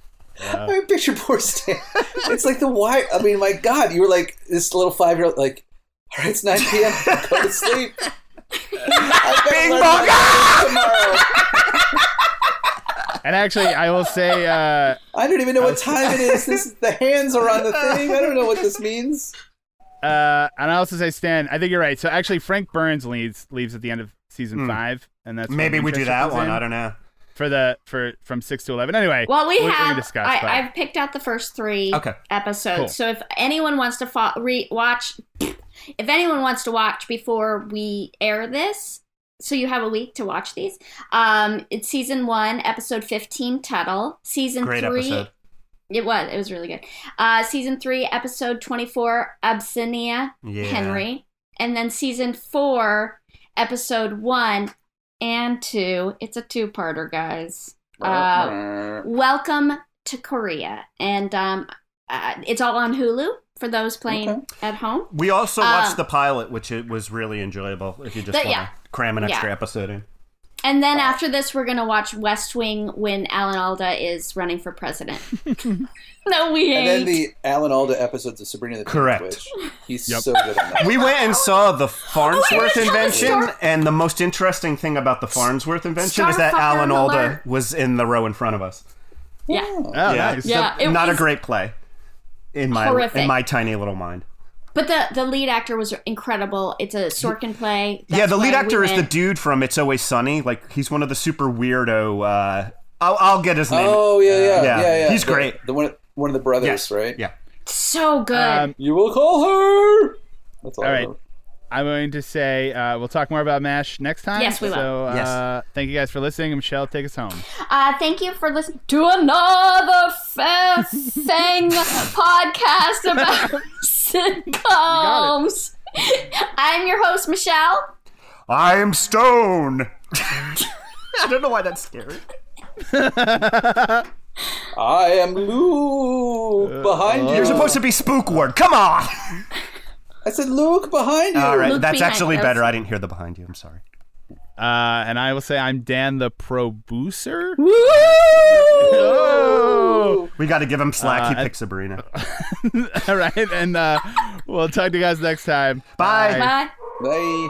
I mean, picture poor Stan. It's like the why. I mean, my God, you were like this little five year old. Like, all right, it's nine p.m. Go to sleep. Bing Bing bong! tomorrow. And actually, I will say, uh, I don't even know what time it is. This is, the hands are on the thing. I don't know what this means. uh, and I also say, Stan, I think you're right. So actually, Frank Burns leaves leaves at the end of season Mm. five, and that's Maybe when we do Winchester that comes one. in I don't know. for the for from six to eleven. Anyway, Well, we we, we have. can discuss. I, but- I've picked out the first three Okay. episodes. Cool. So if anyone wants to fo- re- watch, if anyone wants to watch before we air this, so you have a week to watch these. Um, it's season one, episode fifteen, Tuttle. Season Great three. episode. It was. It was really good. Uh, season three, episode twenty-four, Abyssinia, Yeah. Henry. And then season four, episode one and two. It's a two-parter, guys. Uh, Welcome to Korea. And um, uh, it's all on Hulu for those playing Okay. at home. We also watched Uh, the pilot, which it was really enjoyable. If you just The- want to yeah. cram an extra Yeah. episode in. And then after this, we're going to watch West Wing when Alan Alda is running for president. No, we ain't. And then the Alan Alda episodes of Sabrina the Teenage Correct. Witch. He's Yep. so good on that. We went and saw the Farnsworth Oh, wait, invention, Star- and the most interesting thing about the Farnsworth invention is that Starfucker Alan Alda alert. was in the row in front of us. yeah. Oh. Oh, yeah, nice. Yeah. it not a was- great play in my Horrific. in my tiny little mind. But the, the lead actor was incredible. It's a Sorkin play. yeah, That's the lead why actor we is the went. dude from It's Always Sunny. Like he's one of the super weirdo. Uh, I'll, I'll get his name. Oh yeah, yeah, Yeah, yeah, yeah. he's The- great. The one, one of the brothers, Yes, right? Yeah. So good. Um, You will call her. That's all. All I right. remember. I'm going to say uh, we'll talk more about MASH next time. Yes, we will. So uh, Yes. thank you guys for listening. And Michelle, take us home. Uh, thank you for listening to another Fair Thing podcast about sitcoms. I'm your host, Michelle. I am Stone. I don't know why that's scary. I am Luke behind you. You're supposed to be Spook Ward. Come on. I said Luke behind you. All right, Look that's behind actually us. better. I didn't hear the behind you. I'm sorry. Uh, and I will say I'm Dan the Producer. Woo! Oh! We got to give him slack. Uh, he and- picked Sabrina. All right, and uh, we'll talk to you guys next time. Bye. Bye. Bye.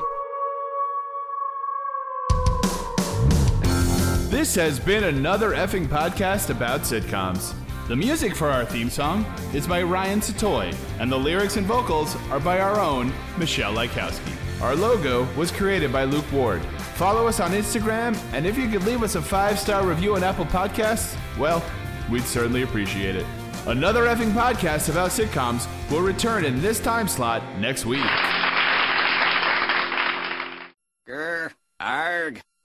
This has been another effing podcast about sitcoms. The music for our theme song is by Ryan Satoy, and the lyrics and vocals are by our own Michelle Likowski. Our logo was created by Luke Ward. Follow us on Instagram, and if you could leave us a five-star review on Apple Podcasts, well, we'd certainly appreciate it. Another effing podcast about sitcoms will return in this time slot next week. Grr, arg.